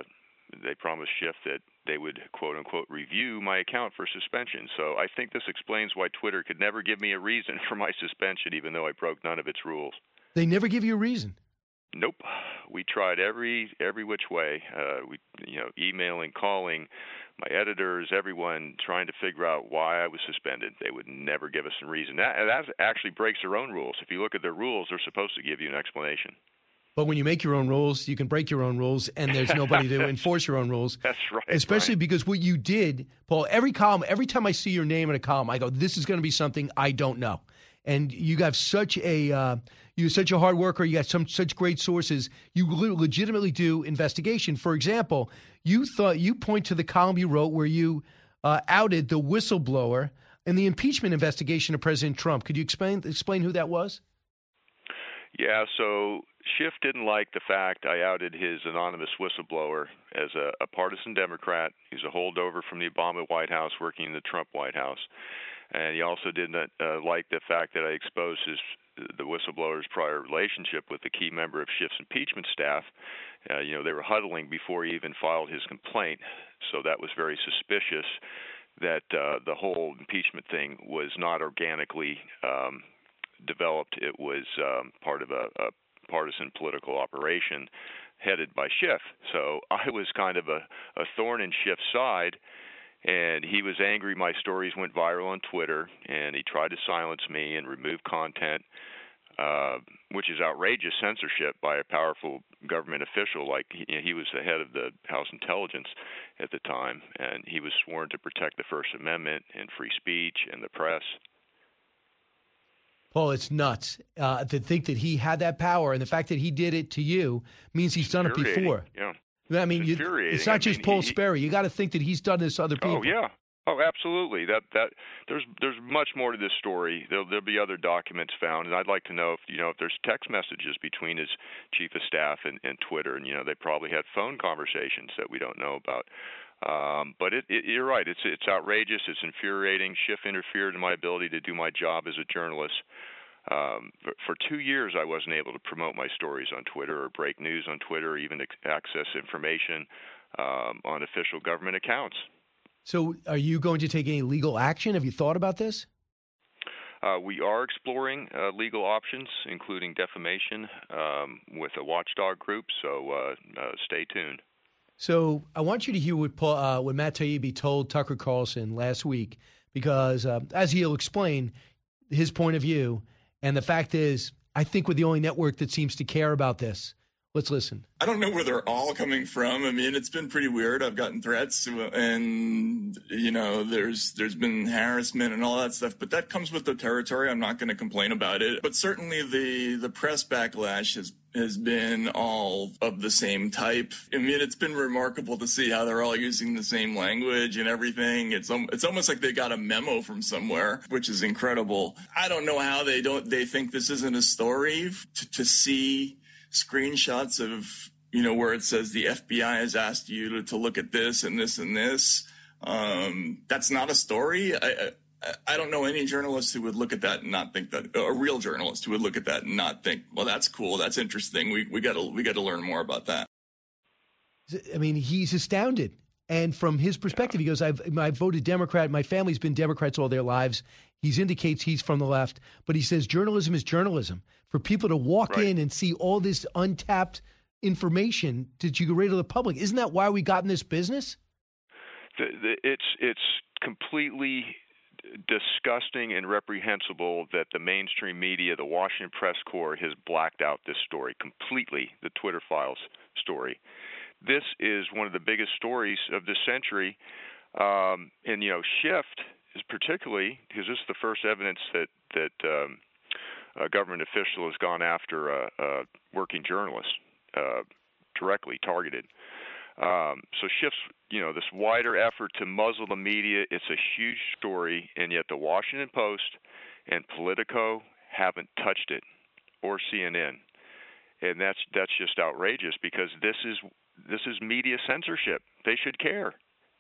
Schiff that they would, quote unquote, review my account for suspension. So I think this explains why Twitter could never give me a reason for my suspension, even though I broke none of its rules. They never give you a reason? Nope. We tried every which way. Emailing, calling, my editors, everyone trying to figure out why I was suspended. They would never give us a reason. That actually breaks their own rules. If you look at their rules, they're supposed to give you an explanation. But when you make your own rules, you can break your own rules, and there's nobody to enforce your own rules. That's right. Especially because what you did, Paul, every time I see your name in a column, I go, this is going to be something I don't know. And you got such a you're such a hard worker. You got such great sources. You legitimately do investigation. For example, you point to the column you wrote where you outed the whistleblower in the impeachment investigation of President Trump. Could you explain who that was? Yeah, so Schiff didn't like the fact I outed his anonymous whistleblower as a partisan Democrat. He's a holdover from the Obama White House working in the Trump White House. And he also didn't like the fact that I exposed the whistleblower's prior relationship with a key member of Schiff's impeachment staff. They were huddling before he even filed his complaint. So that was very suspicious that the whole impeachment thing was not organically developed. It was part of a partisan political operation headed by Schiff. So I was kind of a thorn in Schiff's side. And he was angry my stories went viral on Twitter, and he tried to silence me and remove content which is outrageous censorship by a powerful government official. Like he was the head of the House Intelligence at the time, and he was sworn to protect the First Amendment and free speech and the press. Paul, it's nuts to think that he had that power, and the fact that he did it to you means he's done it before. Yeah. I mean, it's not just Paul Sperry. You got to think that he's done this to other people. Oh yeah. Oh, absolutely. That there's much more to this story. There'll be other documents found, and I'd like to know if there's text messages between his chief of staff and Twitter, and they probably had phone conversations that we don't know about. But you're right. It's outrageous. It's infuriating. Schiff interfered in my ability to do my job as a journalist. For 2 years, I wasn't able to promote my stories on Twitter or break news on Twitter, or even access information on official government accounts. So are you going to take any legal action? Have you thought about this? We are exploring legal options, including defamation, with a watchdog group, so stay tuned. So I want you to hear what Matt Taibbi told Tucker Carlson last week, because as he'll explain his point of view, and the fact is, I think we're the only network that seems to care about this. Let's listen. I don't know where they're all coming from. I mean, it's been pretty weird. I've gotten threats and, there's been harassment and all that stuff, but that comes with the territory. I'm not going to complain about it. But certainly the press backlash has been all of the same type. I mean, it's been remarkable to see how they're all using the same language and everything. It's almost like they got a memo from somewhere, which is incredible. I don't know how they think this isn't a story to see screenshots of, where it says the FBI has asked you to look at this and this and this. That's not a story. I don't know any journalist who would look at that and not think that, a real journalist who would look at that and not think, well, that's cool. That's interesting. We got to learn more about that. I mean, he's astounded. And from his perspective, he goes, I've voted Democrat. My family's been Democrats all their lives. He indicates he's from the left, but he says journalism is journalism. For people to walk in and see all this untapped information that you get rid of the public, isn't that why we got in this business? It's completely disgusting and reprehensible that the mainstream media, the Washington Press Corps, has blacked out this story completely, the Twitter Files story. This is one of the biggest stories of this century. Schiff is particularly, because this is the first evidence that a government official has gone after a working journalist, directly targeted. So Schiff's, this wider effort to muzzle the media, it's a huge story, and yet the Washington Post and Politico haven't touched it, or CNN. And that's just outrageous, because this is media censorship. They should care.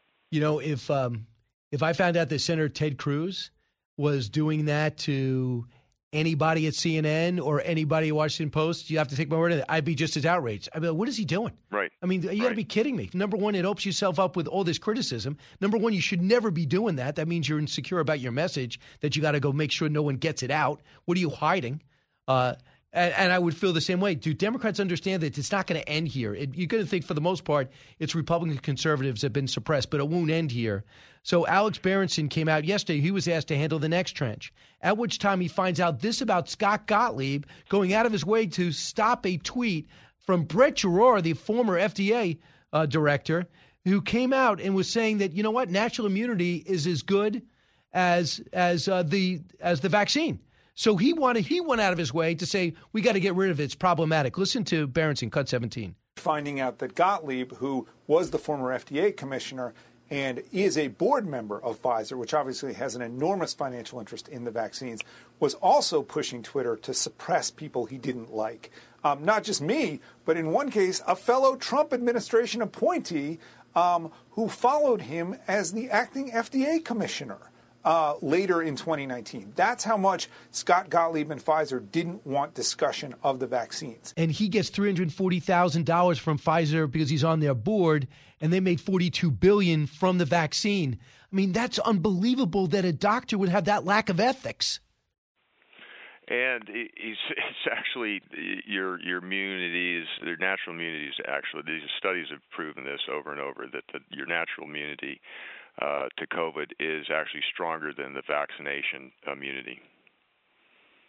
If I found out that Senator Ted Cruz was doing that to anybody at CNN or anybody at Washington Post, you have to take my word on it, I'd be just as outraged. I mean, what is he doing? Right. I mean, you got to be kidding me. Number one, it opens yourself up with all this criticism. Number one, you should never be doing that. That means you're insecure about your message, that you got to go make sure no one gets it out. What are you hiding? And I would feel the same way. Do Democrats understand that it's not going to end here? You're going to think, for the most part, it's Republican conservatives that have been suppressed, but it won't end here. So Alex Berenson came out yesterday. He was asked to handle the next trench, at which time he finds out this about Scott Gottlieb going out of his way to stop a tweet from Brett Giroir, the former FDA director, who came out and was saying that, natural immunity is as good as the vaccine. So he went out of his way to say, we got to get rid of it. It's problematic. Listen to Berenson, cut 17. Finding out that Gottlieb, who was the former FDA commissioner and is a board member of Pfizer, which obviously has an enormous financial interest in the vaccines, was also pushing Twitter to suppress people he didn't like. Not just me, but in one case, a fellow Trump administration appointee who followed him as the acting FDA commissioner. Later in 2019. That's how much Scott Gottlieb and Pfizer didn't want discussion of the vaccines. And he gets $340,000 from Pfizer because he's on their board, and they made $42 billion from the vaccine. I mean, that's unbelievable that a doctor would have that lack of ethics. And it's actually your immunities, their natural immunities. Actually, these studies have proven this over and over, that your natural immunity to COVID is actually stronger than the vaccination immunity.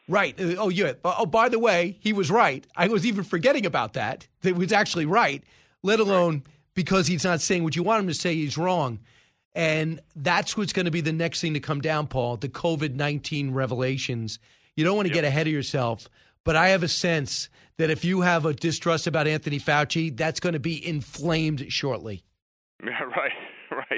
Right. Oh, yeah. Oh, by the way, he was right. I was even forgetting about that. That was actually right, let alone because he's not saying what you want him to say, he's wrong. And that's what's going to be the next thing to come down, Paul, the COVID-19 revelations. You don't want to get ahead of yourself, but I have a sense that if you have a distrust about Anthony Fauci, that's going to be inflamed shortly. Yeah, right.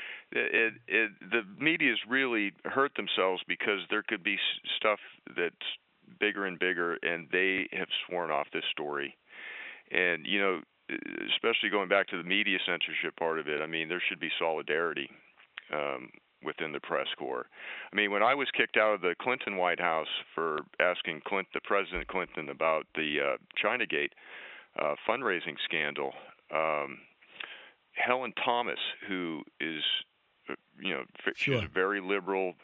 The media's really hurt themselves because there could be stuff that's bigger and bigger, and they have sworn off this story. And, you know, especially going back to the media censorship part of it, I mean, there should be solidarity within the press corps. I mean, when I was kicked out of the Clinton White House for asking President Clinton about the Chinagate fundraising scandal, Helen Thomas, who is, she's a very liberal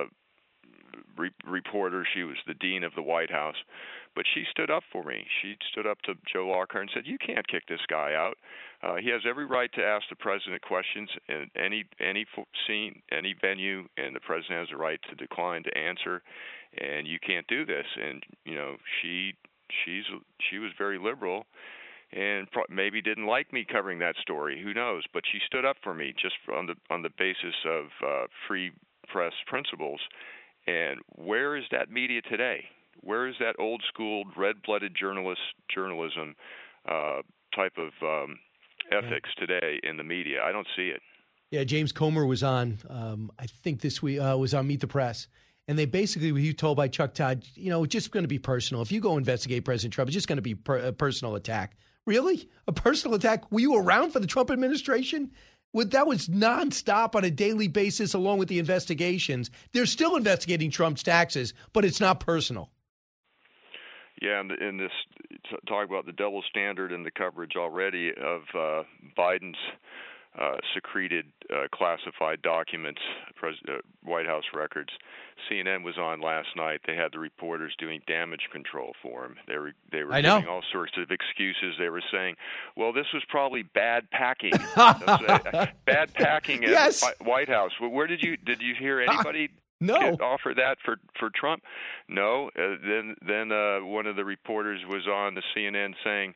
reporter. She was the dean of the White House, but she stood up for me. She stood up to Joe Lockhart and said, "You can't kick this guy out. He has every right to ask the president questions in any scene, any venue, and the president has a right to decline to answer. And you can't do this." And she was very liberal, and maybe didn't like me covering that story. Who knows? But she stood up for me just on the basis of free press principles. And where is that media today? Where is that old school, red-blooded journalism type of ethics today in the media? I don't see it. Yeah, James Comer was on, I think this week, was on Meet the Press. And they basically were told by Chuck Todd, it's just going to be personal. If you go investigate President Trump, it's just going to be a personal attack. Really? A personal attack? Were you around for the Trump administration? That was nonstop on a daily basis along with the investigations. They're still investigating Trump's taxes, but it's not personal. Yeah, and in this talk about the double standard in the coverage already of Biden's secreted classified documents, White House records. CNN was on last night. They had the reporters doing damage control for him. They were giving all sorts of excuses. They were saying, "Well, this was probably bad packing." Bad packing at the White House. Where did you hear anybody? Offer that for Trump? No. Then one of the reporters was on the CNN saying,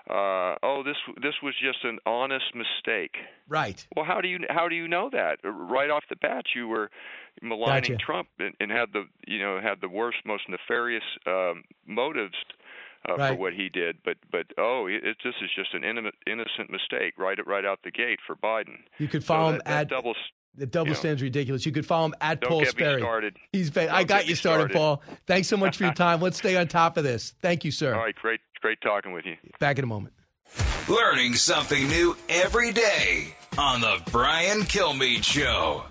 this was just an honest mistake. Right. Well, how do you know that? Right off the bat, you were maligning Trump and had the worst, most nefarious motives for what he did. But this is just an innocent mistake right out the gate for Biden. You could follow him at the double standard's ridiculous. You could follow him at Paul Sperry. I got you started, Paul. Thanks so much for your time. Let's stay on top of this. Thank you, sir. All right, great talking with you. Back in a moment. Learning something new every day on the Brian Kilmeade Show.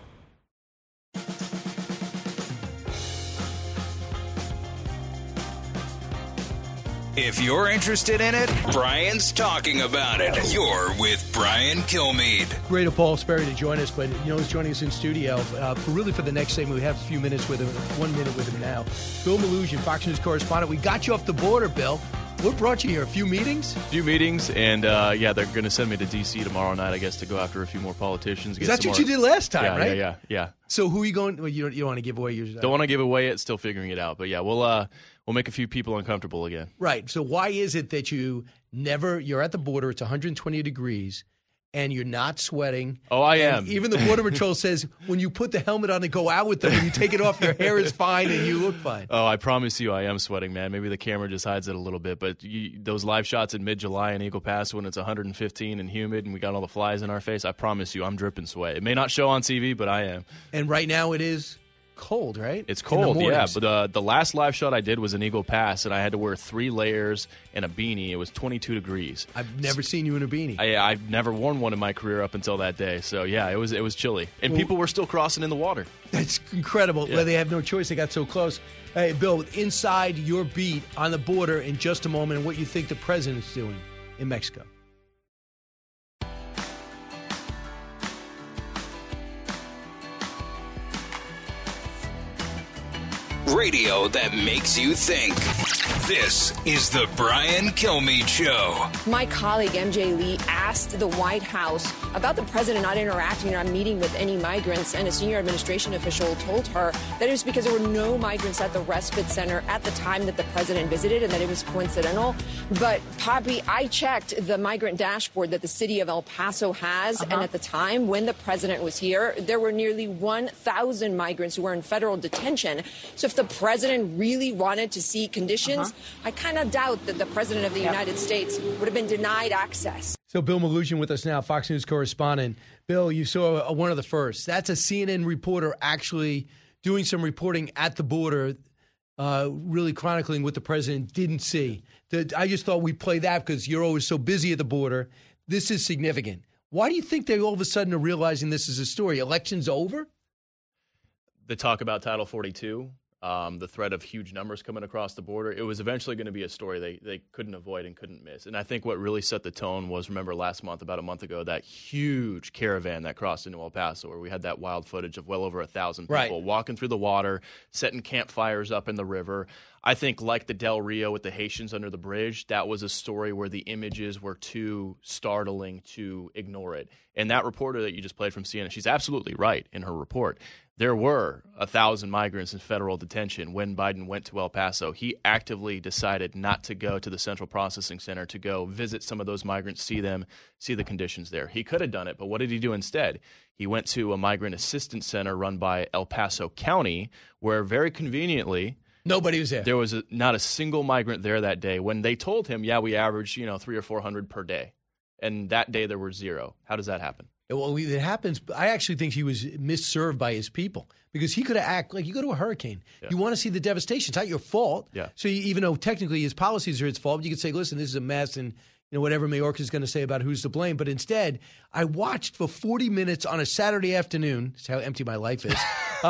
If you're interested in it, Brian's talking about it. You're with Brian Kilmeade. Great of Paul Sperry to join us, but he's joining us in studio for the next segment. We have a few minutes with him, 1 minute with him now. Bill Melugin, Fox News correspondent. We got you off the border, Bill. What brought you here? A few meetings? And they're going to send me to D.C. tomorrow night, I guess, to go after a few more politicians. That's what you did last time, right? Yeah. So who are you going? Well, you don't want to give away your. Don't want to give away it. Still figuring it out, but yeah, we'll make a few people uncomfortable again. Right. So why is it that you're at the border? It's 120 degrees. And you're not sweating. Oh, I am. Even the Border Patrol says when you put the helmet on and go out with them, when you take it off, your hair is fine and you look fine. Oh, I promise you I am sweating, man. Maybe the camera just hides it a little bit. But those live shots in mid-July in Eagle Pass when it's 115 and humid and we got all the flies in our face, I promise you I'm dripping sweat. It may not show on TV, but I am. And right now it is cold, right? It's cold, yeah. But the last live shot I did was in Eagle Pass, and I had to wear 3 layers and a beanie. It was 22 degrees. I've never seen you in a beanie. I've never worn one in my career up until that day. So, yeah, it was chilly. And people were still crossing in the water. That's incredible. Yeah. Well, they have no choice. They got so close. Hey, Bill, inside your beat on the border in just a moment and what you think the president's doing in Mexico. Radio that makes you think. This is the Brian Kilmeade Show. My colleague, MJ Lee, asked the White House about the president not interacting or meeting with any migrants, and a senior administration official told her that it was because there were no migrants at the respite center at the time that the president visited and that it was coincidental. But, Poppy, I checked the migrant dashboard that the city of El Paso has, and at the time when the president was here, there were nearly 1,000 migrants who were in federal detention. So if the president really wanted to see conditions, I kind of doubt that the president of the United States would have been denied access. So Bill Malugin with us now, Fox News correspondent. Bill, you saw one of the first. That's a CNN reporter actually doing some reporting at the border, really chronicling what the president didn't see. I just thought we'd play that because you're always so busy at the border. This is significant. Why do you think they all of a sudden are realizing this is a story? Election's over? The talk about Title 42, the threat of huge numbers coming across the border, it was eventually going to be a story they couldn't avoid and couldn't miss. And I think what really set the tone was, remember last month, about a month ago, that huge caravan that crossed into El Paso where we had that wild footage of well over 1,000 people walking through the water, setting campfires up in the river. I think like the Del Rio with the Haitians under the bridge, that was a story where the images were too startling to ignore it. And that reporter that you just played from CNN, she's absolutely right in her report. There were 1,000 migrants in federal detention when Biden went to El Paso. He actively decided not to go to the Central Processing Center to go visit some of those migrants, see them, see the conditions there. He could have done it, but what did he do instead? He went to a migrant assistance center run by El Paso County, where very conveniently nobody was there. There was not a single migrant there that day when they told him, yeah, we average 300 or 400 per day. And that day there were zero. How does that happen? Well, it happens. I actually think he was misserved by his people because he could have acted like you go to a hurricane. Yeah. You want to see the devastation. It's not your fault. Yeah. So even though technically his policies are his fault, you could say, listen, this is a mess and whatever Mayorkas is going to say about who's to blame. But instead, I watched for 40 minutes on a Saturday afternoon. That's how empty my life is.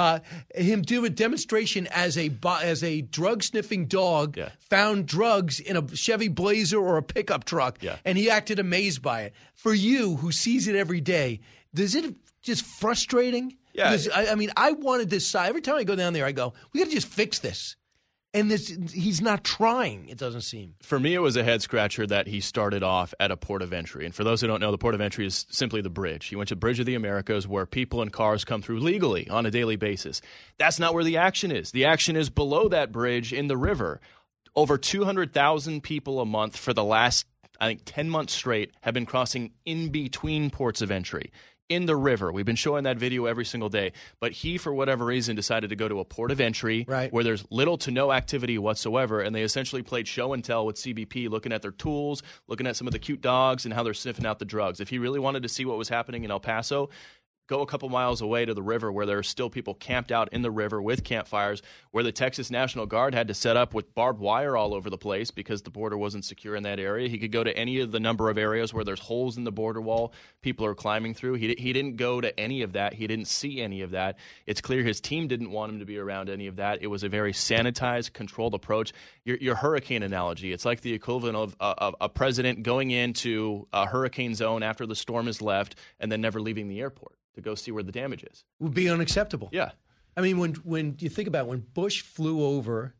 Him do a demonstration as a drug-sniffing dog found drugs in a Chevy Blazer or a pickup truck, and he acted amazed by it. For you, who sees it every day, is it just frustrating? Yeah. Because, I wanted this side. Every time I go down there, I go, we got to just fix this. And he's not trying, it doesn't seem. For me, it was a head-scratcher that he started off at a port of entry. And for those who don't know, the port of entry is simply the bridge. He went to Bridge of the Americas, where people and cars come through legally on a daily basis. That's not where the action is. The action is below that bridge in the river. Over 200,000 people a month for the last, 10 months straight have been crossing in between ports of entry. In the river. We've been showing that video every single day. But he, for whatever reason, decided to go to a port of entry where there's little to no activity whatsoever, and they essentially played show and tell with CBP, looking at their tools, looking at some of the cute dogs, and how they're sniffing out the drugs. If he really wanted to see what was happening in El Paso, go a couple miles away to the river where there are still people camped out in the river with campfires, where the Texas National Guard had to set up with barbed wire all over the place because the border wasn't secure in that area. He could go to any of the number of areas where there's holes in the border wall people are climbing through. He didn't go to any of that. He didn't see any of that. It's clear his team didn't want him to be around any of that. It was a very sanitized, controlled approach. Your hurricane analogy, it's like the equivalent of a president going into a hurricane zone after the storm has left and then never leaving the airport to go see where the damage is. Would be unacceptable. Yeah. I mean, when you think about it, when Bush flew over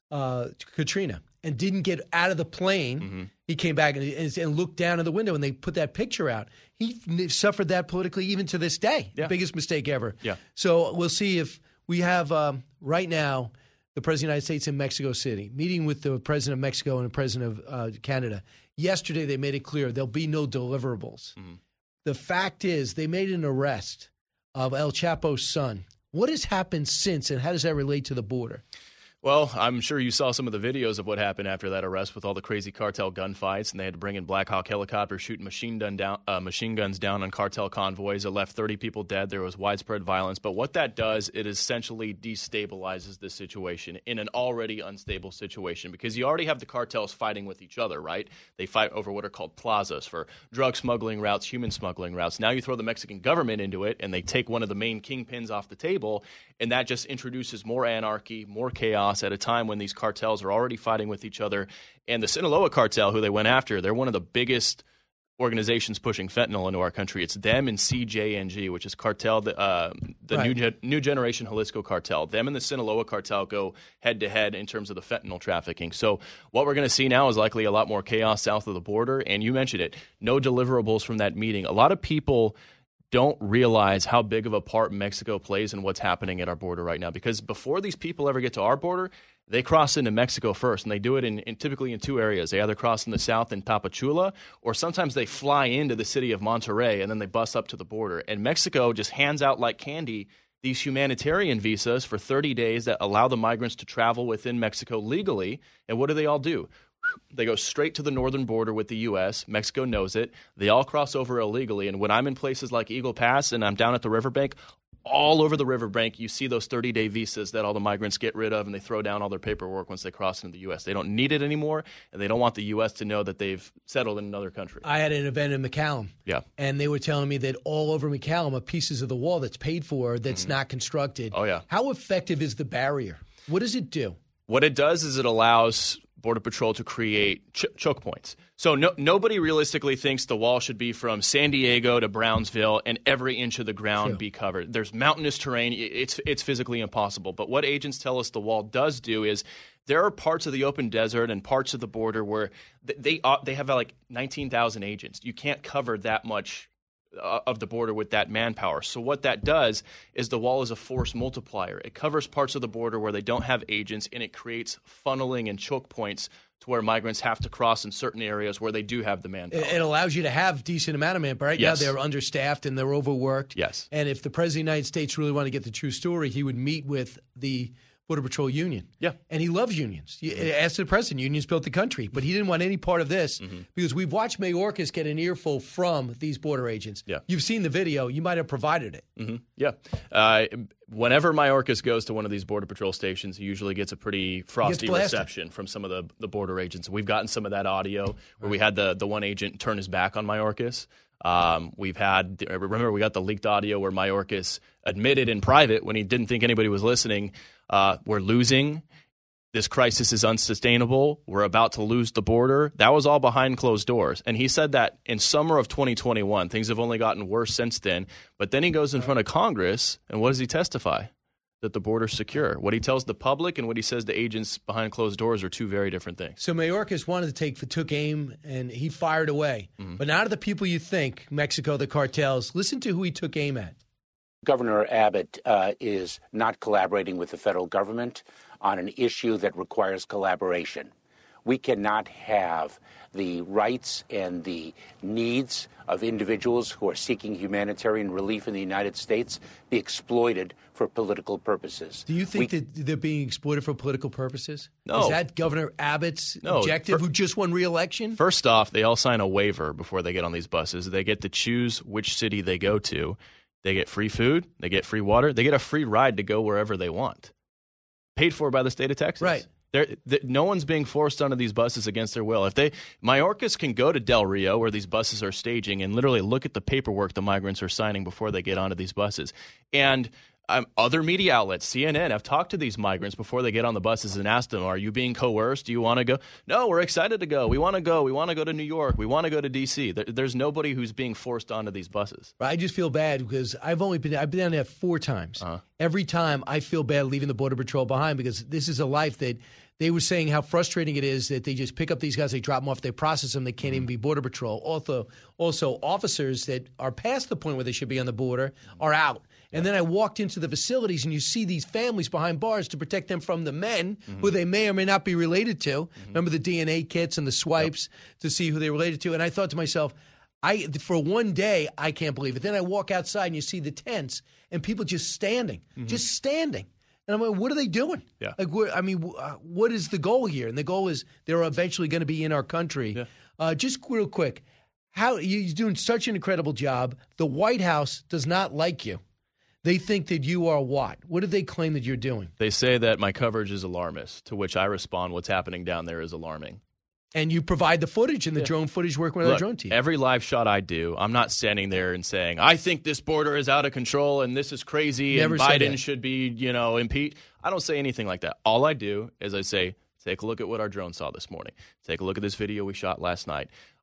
Katrina and didn't get out of the plane, he came back and looked down at the window and they put that picture out. He suffered that politically even to this day. The biggest mistake ever. Yeah. So we'll see if we have right now the President of the United States in Mexico City, meeting with the President of Mexico and the President of Canada. Yesterday they made it clear there'll be no deliverables. The fact is they made an arrest of El Chapo's son. What has happened since, and how does that relate to the border? Well, I'm sure you saw some of the videos of what happened after that arrest with all the crazy cartel gunfights, and they had to bring in Black Hawk helicopters shooting machine guns down on cartel convoys. It left 30 people dead. There was widespread violence. But what that does, it essentially destabilizes the situation in an already unstable situation because you already have the cartels fighting with each other, right? They fight over what are called plazas for drug smuggling routes, human smuggling routes. Now you throw the Mexican government into it, and they take one of the main kingpins off the table, and that just introduces more anarchy, more chaos at a time when these cartels are already fighting with each other. And the Sinaloa cartel, who they went after, they're one of the biggest organizations pushing fentanyl into our country. It's them and CJNG, which is cartel, the New Generation Jalisco cartel. Them and the Sinaloa cartel go head-to-head in terms of the fentanyl trafficking. So what we're going to see now is likely a lot more chaos south of the border. And you mentioned it, no deliverables from that meeting. A lot of people don't realize how big of a part Mexico plays in what's happening at our border right now. Because before these people ever get to our border, they cross into Mexico first, and they do it typically in two areas. They either cross in the south in Tapachula, or sometimes they fly into the city of Monterrey, and then they bus up to the border. And Mexico just hands out like candy these humanitarian visas for 30 days that allow the migrants to travel within Mexico legally. And what do they all do? They go straight to the northern border with the U.S. Mexico knows it. They all cross over illegally. And when I'm in places like Eagle Pass and I'm down at the riverbank, all over the riverbank, you see those 30-day visas that all the migrants get rid of, and they throw down all their paperwork once they cross into the U.S. They don't need it anymore, and they don't want the U.S. to know that they've settled in another country. I had an event in McAllen. Yeah. And they were telling me that all over McAllen are pieces of the wall that's paid for that's not constructed. Oh, yeah. How effective is the barrier? What does it do? What it does is it allows Border Patrol to create choke points. So nobody realistically thinks the wall should be from San Diego to Brownsville and every inch of the ground be covered. There's mountainous terrain. It's physically impossible. But what agents tell us the wall does do is there are parts of the open desert and parts of the border where they have like 19,000 agents. You can't cover that much of the border with that manpower. So what that does is the wall is a force multiplier. It covers parts of the border where they don't have agents, and it creates funneling and choke points to where migrants have to cross in certain areas where they do have the manpower. It allows you to have decent amount of manpower. Right Yes. now they're understaffed and they're overworked. Yes. And if the President of the United States really wanted to get the true story, he would meet with the Border Patrol union. Yeah. And he loves unions. Ask the president, unions built the country. But he didn't want any part of this because we've watched Mayorkas get an earful from these border agents. Yeah. You've seen the video. You might have provided it. Yeah. Whenever Mayorkas goes to one of these Border Patrol stations, he usually gets a pretty frosty reception from some of the border agents. We've gotten some of that audio where we had the one agent turn his back on Mayorkas. We got the leaked audio where Mayorkas admitted in private when he didn't think anybody was listening, we're losing. This crisis is unsustainable. We're about to lose the border. That was all behind closed doors. And he said that in summer of 2021. Things have only gotten worse since then. But then he goes in front of Congress, and what does he testify? That the border's secure. What he tells the public and what he says to agents behind closed doors are two very different things. So Mayorkas took aim, and he fired away. But out of the people you think, Mexico, the cartels, listen to who he took aim at. Governor Abbott is not collaborating with the federal government on an issue that requires collaboration. We cannot have the rights and the needs of individuals who are seeking humanitarian relief in the United States be exploited for political purposes. Do you think that they're being exploited for political purposes? No. Is that Governor Abbott's objective, who just won re-election? First off, they all sign a waiver before they get on these buses. They get to choose which city they go to. They get free food. They get free water. They get a free ride to go wherever they want. Paid for by the state of Texas. Right. No one's being forced onto these buses against their will. Mayorkas can go to Del Rio, where these buses are staging, and literally look at the paperwork the migrants are signing before they get onto these buses. And other media outlets, CNN, have talked to these migrants before they get on the buses and asked them, are you being coerced? Do you want to go? No, we're excited to go. We want to go. We want to go to New York. We want to go to D.C. There's nobody who's being forced onto these buses. I just feel bad because I've been down there 4 times. Every time I feel bad leaving the Border Patrol behind because this is a life that they were saying how frustrating it is that they just pick up these guys, they drop them off, they process them, they can't even be Border Patrol. Also, officers that are past the point where they should be on the border are out. And then I walked into the facilities, and you see these families behind bars to protect them from the men who they may or may not be related to. Remember the DNA kits and the swipes to see who they're related to? And I thought to myself, for one day, I can't believe it. Then I walk outside, and you see the tents, and people just standing. And I'm like, what are they doing? Yeah. What is the goal here? And the goal is they're eventually going to be in our country. Yeah. Just real quick, you're doing such an incredible job. The White House does not like you. They think that you are what? What do they claim that you're doing? They say that my coverage is alarmist, to which I respond, what's happening down there is alarming. And you provide the footage and the drone footage working with our drone team. Every live shot I do, I'm not standing there and saying, I think this border is out of control and this is crazy and Biden should be, impeached. I don't say anything like that. All I do is I say, take a look at what our drone saw this morning. Take a look at this video we shot last night.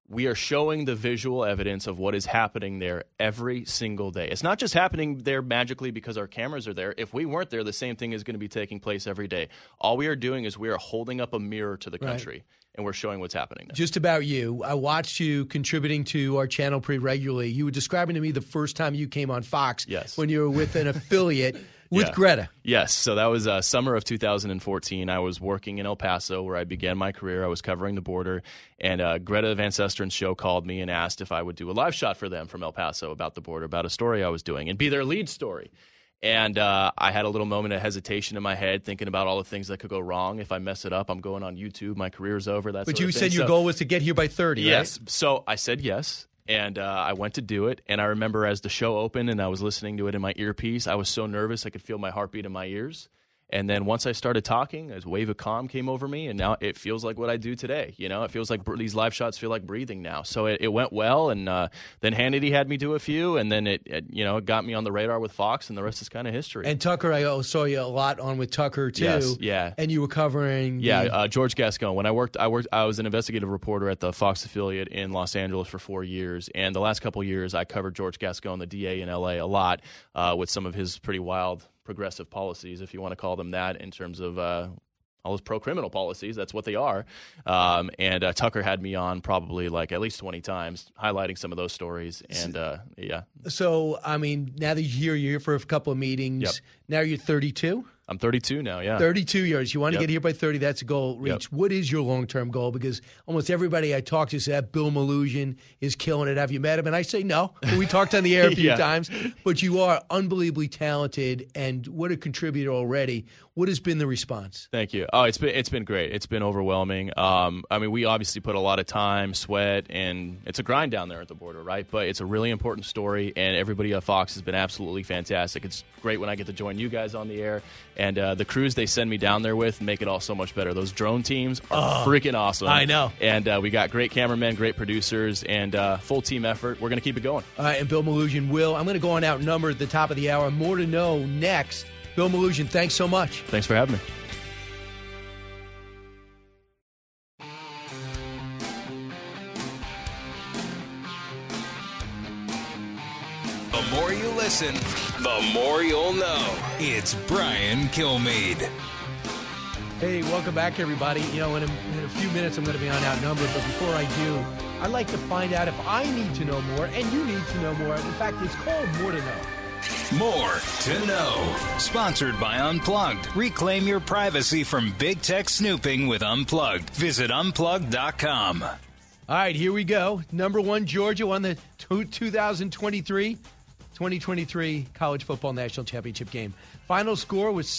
we are showing the visual evidence of what is happening there every single day. It's not just happening there magically because our cameras are there. If we weren't there, the same thing is going to be taking place every day. All we are doing is we are holding up a mirror to the country, and we're showing what's happening there. Just about you. I watched you contributing to our channel pretty regularly. You were describing to me the first time you came on Fox when you were with an affiliate with Greta. Yes. So that was summer of 2014. I was working in El Paso where I began my career. I was covering the border. And Greta Van Susteren's show called me and asked if I would do a live shot for them from El Paso about the border, about a story I was doing, and be their lead story. And I had a little moment of hesitation in my head, thinking about all the things that could go wrong. If I mess it up, I'm going on YouTube. My career's over. But you said your goal was to get here by 30, yes. right? So I said yes. And I went to do it, and I remember as the show opened and I was listening to it in my earpiece, I was so nervous I could feel my heartbeat in my ears. And then once I started talking, a wave of calm came over me, and now it feels like what I do today. You know, it feels like these live shots feel like breathing now. So it went well, and then Hannity had me do a few, and then it got me on the radar with Fox, and the rest is kind of history. And Tucker, I saw you a lot on with Tucker too. Yes, yeah. And you were covering George Gascon. When I was an investigative reporter at the Fox affiliate in Los Angeles for 4 years, and the last couple of years I covered George Gascon, the DA in LA, a lot with some of his pretty wild progressive policies, if you want to call them that, in terms of all his pro-criminal policies. That's what they are. And Tucker had me on probably like at least 20 times, highlighting some of those stories. And So, I mean, now that you're here for a couple of meetings, now you're 32? I'm 32 now, yeah. 32 years. You want to get here by 30. That's a goal reached. What is your long-term goal? Because almost everybody I talk to says Bill Melugin is killing it. Have you met him? And I say no. We talked on the air a few times. But you are unbelievably talented, and what a contributor already. What has been the response? Thank you. Oh, it's been great. It's been overwhelming. I mean, we obviously put a lot of time, sweat, and it's a grind down there at the border, right? But it's a really important story, and everybody at Fox has been absolutely fantastic. It's great when I get to join you guys on the air. And the crews they send me down there with make it all so much better. Those drone teams are freaking awesome. I know. And we got great cameramen, great producers, and full team effort. We're going to keep it going. All right, and Bill Melugin will. I'm going to go on Outnumbered at the top of the hour. More to know next. Bill Melugin, thanks so much. Thanks for having me. The more you listen, the more you'll know. It's Brian Kilmeade. Hey, welcome back, everybody. You know, in a few minutes, I'm going to be on Outnumbered. But before I do, I'd like to find out if I need to know more and you need to know more. In fact, it's called More to Know. More to know. Sponsored by Unplugged. Reclaim your privacy from big tech snooping with Unplugged. Visit unplugged.com. All right, here we go. Number one, Georgia won the 2023 College Football National Championship game. Final score was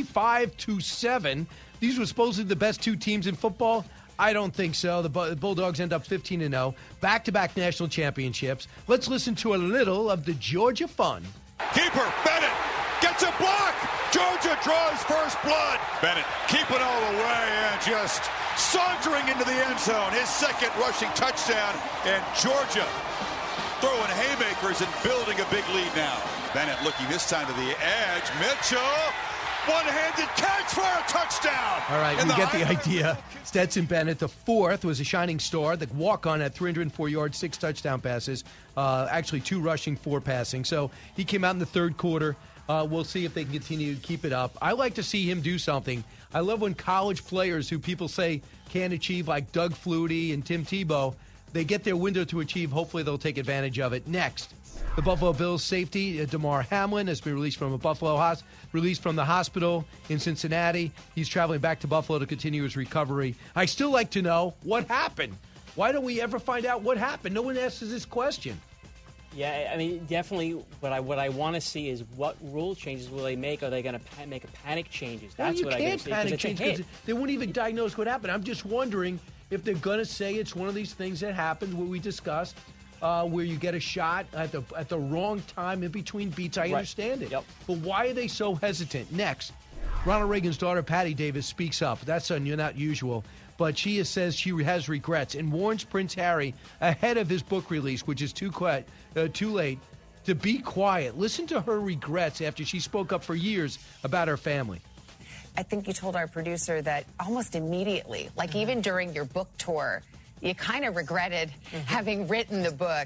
65-7. These were supposedly the best two teams in football. I don't think so. The Bulldogs end up 15-0. Back-to-back national championships. Let's listen to a little of the Georgia fun. Keeper, Bennett, gets a block. Georgia draws first blood. Bennett keeping all the way and just sauntering into the end zone. His second rushing touchdown, and Georgia throwing haymakers and building a big lead now. Bennett looking this time to the edge. Mitchell, one-handed catch for a touchdown. All right, we get the idea. Stetson Bennett, the fourth, was a shining star. The walk-on at 304 yards, 6 touchdown passes. Actually, 2 rushing, 4 passing. So he came out in the third quarter. We'll see if they can continue to keep it up. I like to see him do something. I love when college players who people say can't achieve, like Doug Flutie and Tim Tebow, they get their window to achieve. Hopefully they'll take advantage of it. Next, the Buffalo Bills safety, Damar Hamlin, has been released from the hospital in Cincinnati. He's traveling back to Buffalo to continue his recovery. I still like to know what happened. Why don't we ever find out what happened? No one asks this question. Yeah, I mean, definitely what I want to see is what rule changes will they make? Are they going to make a panic changes? That's what I can't panic change because they won't even diagnose what happened. I'm just wondering if they're going to say it's one of these things that happened, what we discussed, where you get a shot at the wrong time in between beats. I understand it. Yep. But why are they so hesitant? Next, Ronald Reagan's daughter, Patty Davis, speaks up. That's not usual. But she says she has regrets and warns Prince Harry ahead of his book release, which is too late, to be quiet. Listen to her regrets after she spoke up for years about her family. I think you told our producer that almost immediately, like even during your book tour, you kind of regretted having written the book.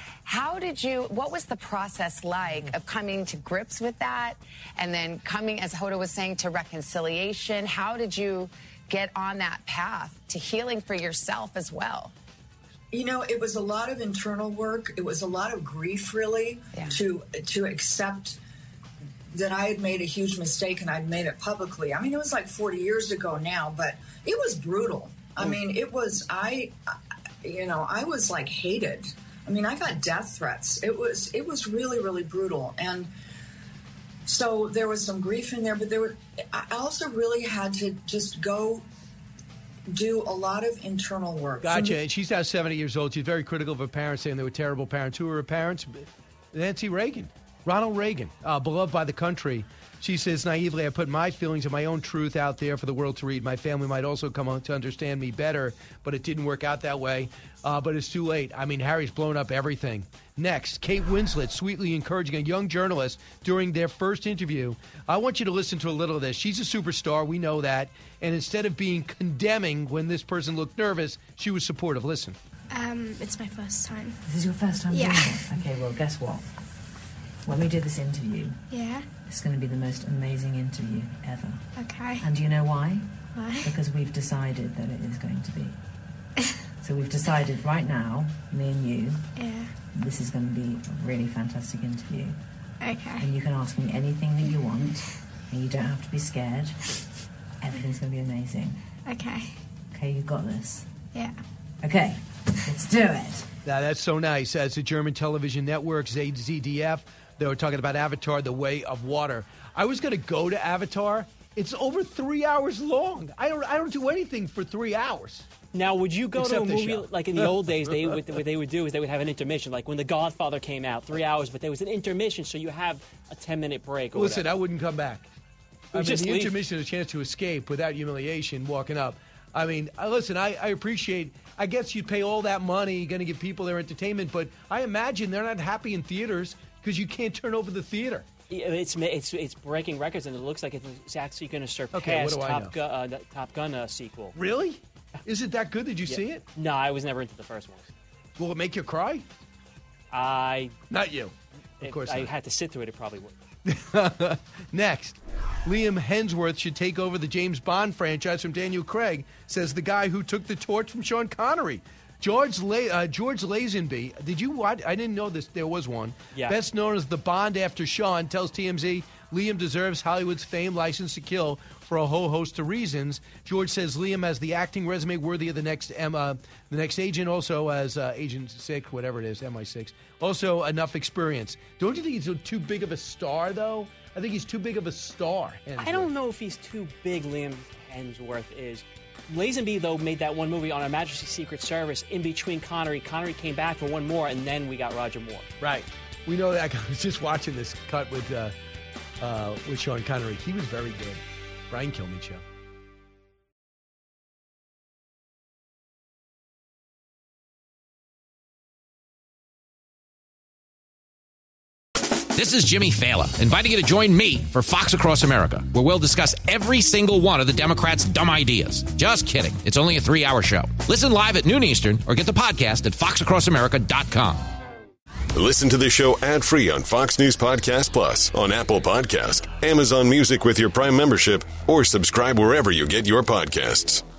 What was the process like of coming to grips with that and then coming, as Hoda was saying, to reconciliation? How did you get on that path to healing for yourself as well? You know, it was a lot of internal work. It was a lot of grief, really, to accept that I had made a huge mistake and I'd made it publicly. I mean, it was like 40 years ago now, but it was brutal. I mean, it was, I was like hated. I mean, I got death threats. It was really, really brutal. And so there was some grief in there, but I also really had to just go do a lot of internal work. Gotcha. And she's now 70 years old. She's very critical of her parents, saying they were terrible parents. Who were her parents? Nancy Reagan. Ronald Reagan, beloved by the country. She says, naively, I put my feelings and my own truth out there for the world to read. My family might also come on to understand me better, but it didn't work out that way. But it's too late. I mean, Harry's blown up everything. Next, Kate Winslet sweetly encouraging a young journalist during their first interview. I want you to listen to a little of this. She's a superstar. We know that. And instead of being condemning when this person looked nervous, she was supportive. Listen. It's my first time. This is your first time doing it? Okay, well, guess what? When we do this interview, it's going to be the most amazing interview ever. Okay. And do you know why? Why? Because we've decided that it is going to be. So we've decided right now, me and you, this is going to be a really fantastic interview. Okay. And you can ask me anything that you want, and you don't have to be scared. Everything's going to be amazing. Okay. Okay, you've got this? Yeah. Okay, let's do it. Now, that's so nice. As the German television network, ZDF, they were talking about Avatar, The Way of Water. I was going to go to Avatar. It's over 3 hours long. I don't do anything for 3 hours. Now, would you go Except to a the movie show. like in the old days? What they would do is they would have an intermission, like when The Godfather came out, 3 hours, but there was an intermission, so you have a 10-minute break. Or Listen, whatever. I wouldn't come back. I mean, just the leave. intermission is a chance to escape without humiliation walking up. I mean, listen, I appreciate, I guess you'd pay all that money, you're going to give people their entertainment, but I imagine they're not happy in theaters because you can't turn over the theater. It's breaking records, and it looks like it's actually going to surpass the Top Gun sequel. Really? Is it that good? Did you see it? No, I was never into the first one. Will it make you cry? Not you. Of course I not. had to sit through it. It probably would. Next, Liam Hemsworth should take over the James Bond franchise from Daniel Craig, says the guy who took the torch from Sean Connery. George Lazenby, did you watch? I didn't know this. There was one. Yeah. Best known as the Bond after Sean, tells TMZ Liam deserves Hollywood's fame, License to Kill, for a whole host of reasons. George says Liam has the acting resume worthy of the next agent, also as Agent 6, whatever it is, MI6. Also enough experience. Don't you think he's too big of a star, though? I think he's too big of a star. I don't know if he's too big, Liam Hemsworth is. Lazenby, though, made that one movie on Her Majesty's Secret Service in between Connery. Connery came back for one more, and then we got Roger Moore. Right. We know that. I was just watching this cut with Sean Connery. He was very good. Brian Kilmeade Show. This is Jimmy Fallon, inviting you to join me for Fox Across America, where we'll discuss every single one of the Democrats' dumb ideas. Just kidding. It's only a 3-hour show. Listen live at noon Eastern or get the podcast at foxacrossamerica.com. Listen to the show ad-free on Fox News Podcast Plus, on Apple Podcast, Amazon Music with your Prime membership, or subscribe wherever you get your podcasts.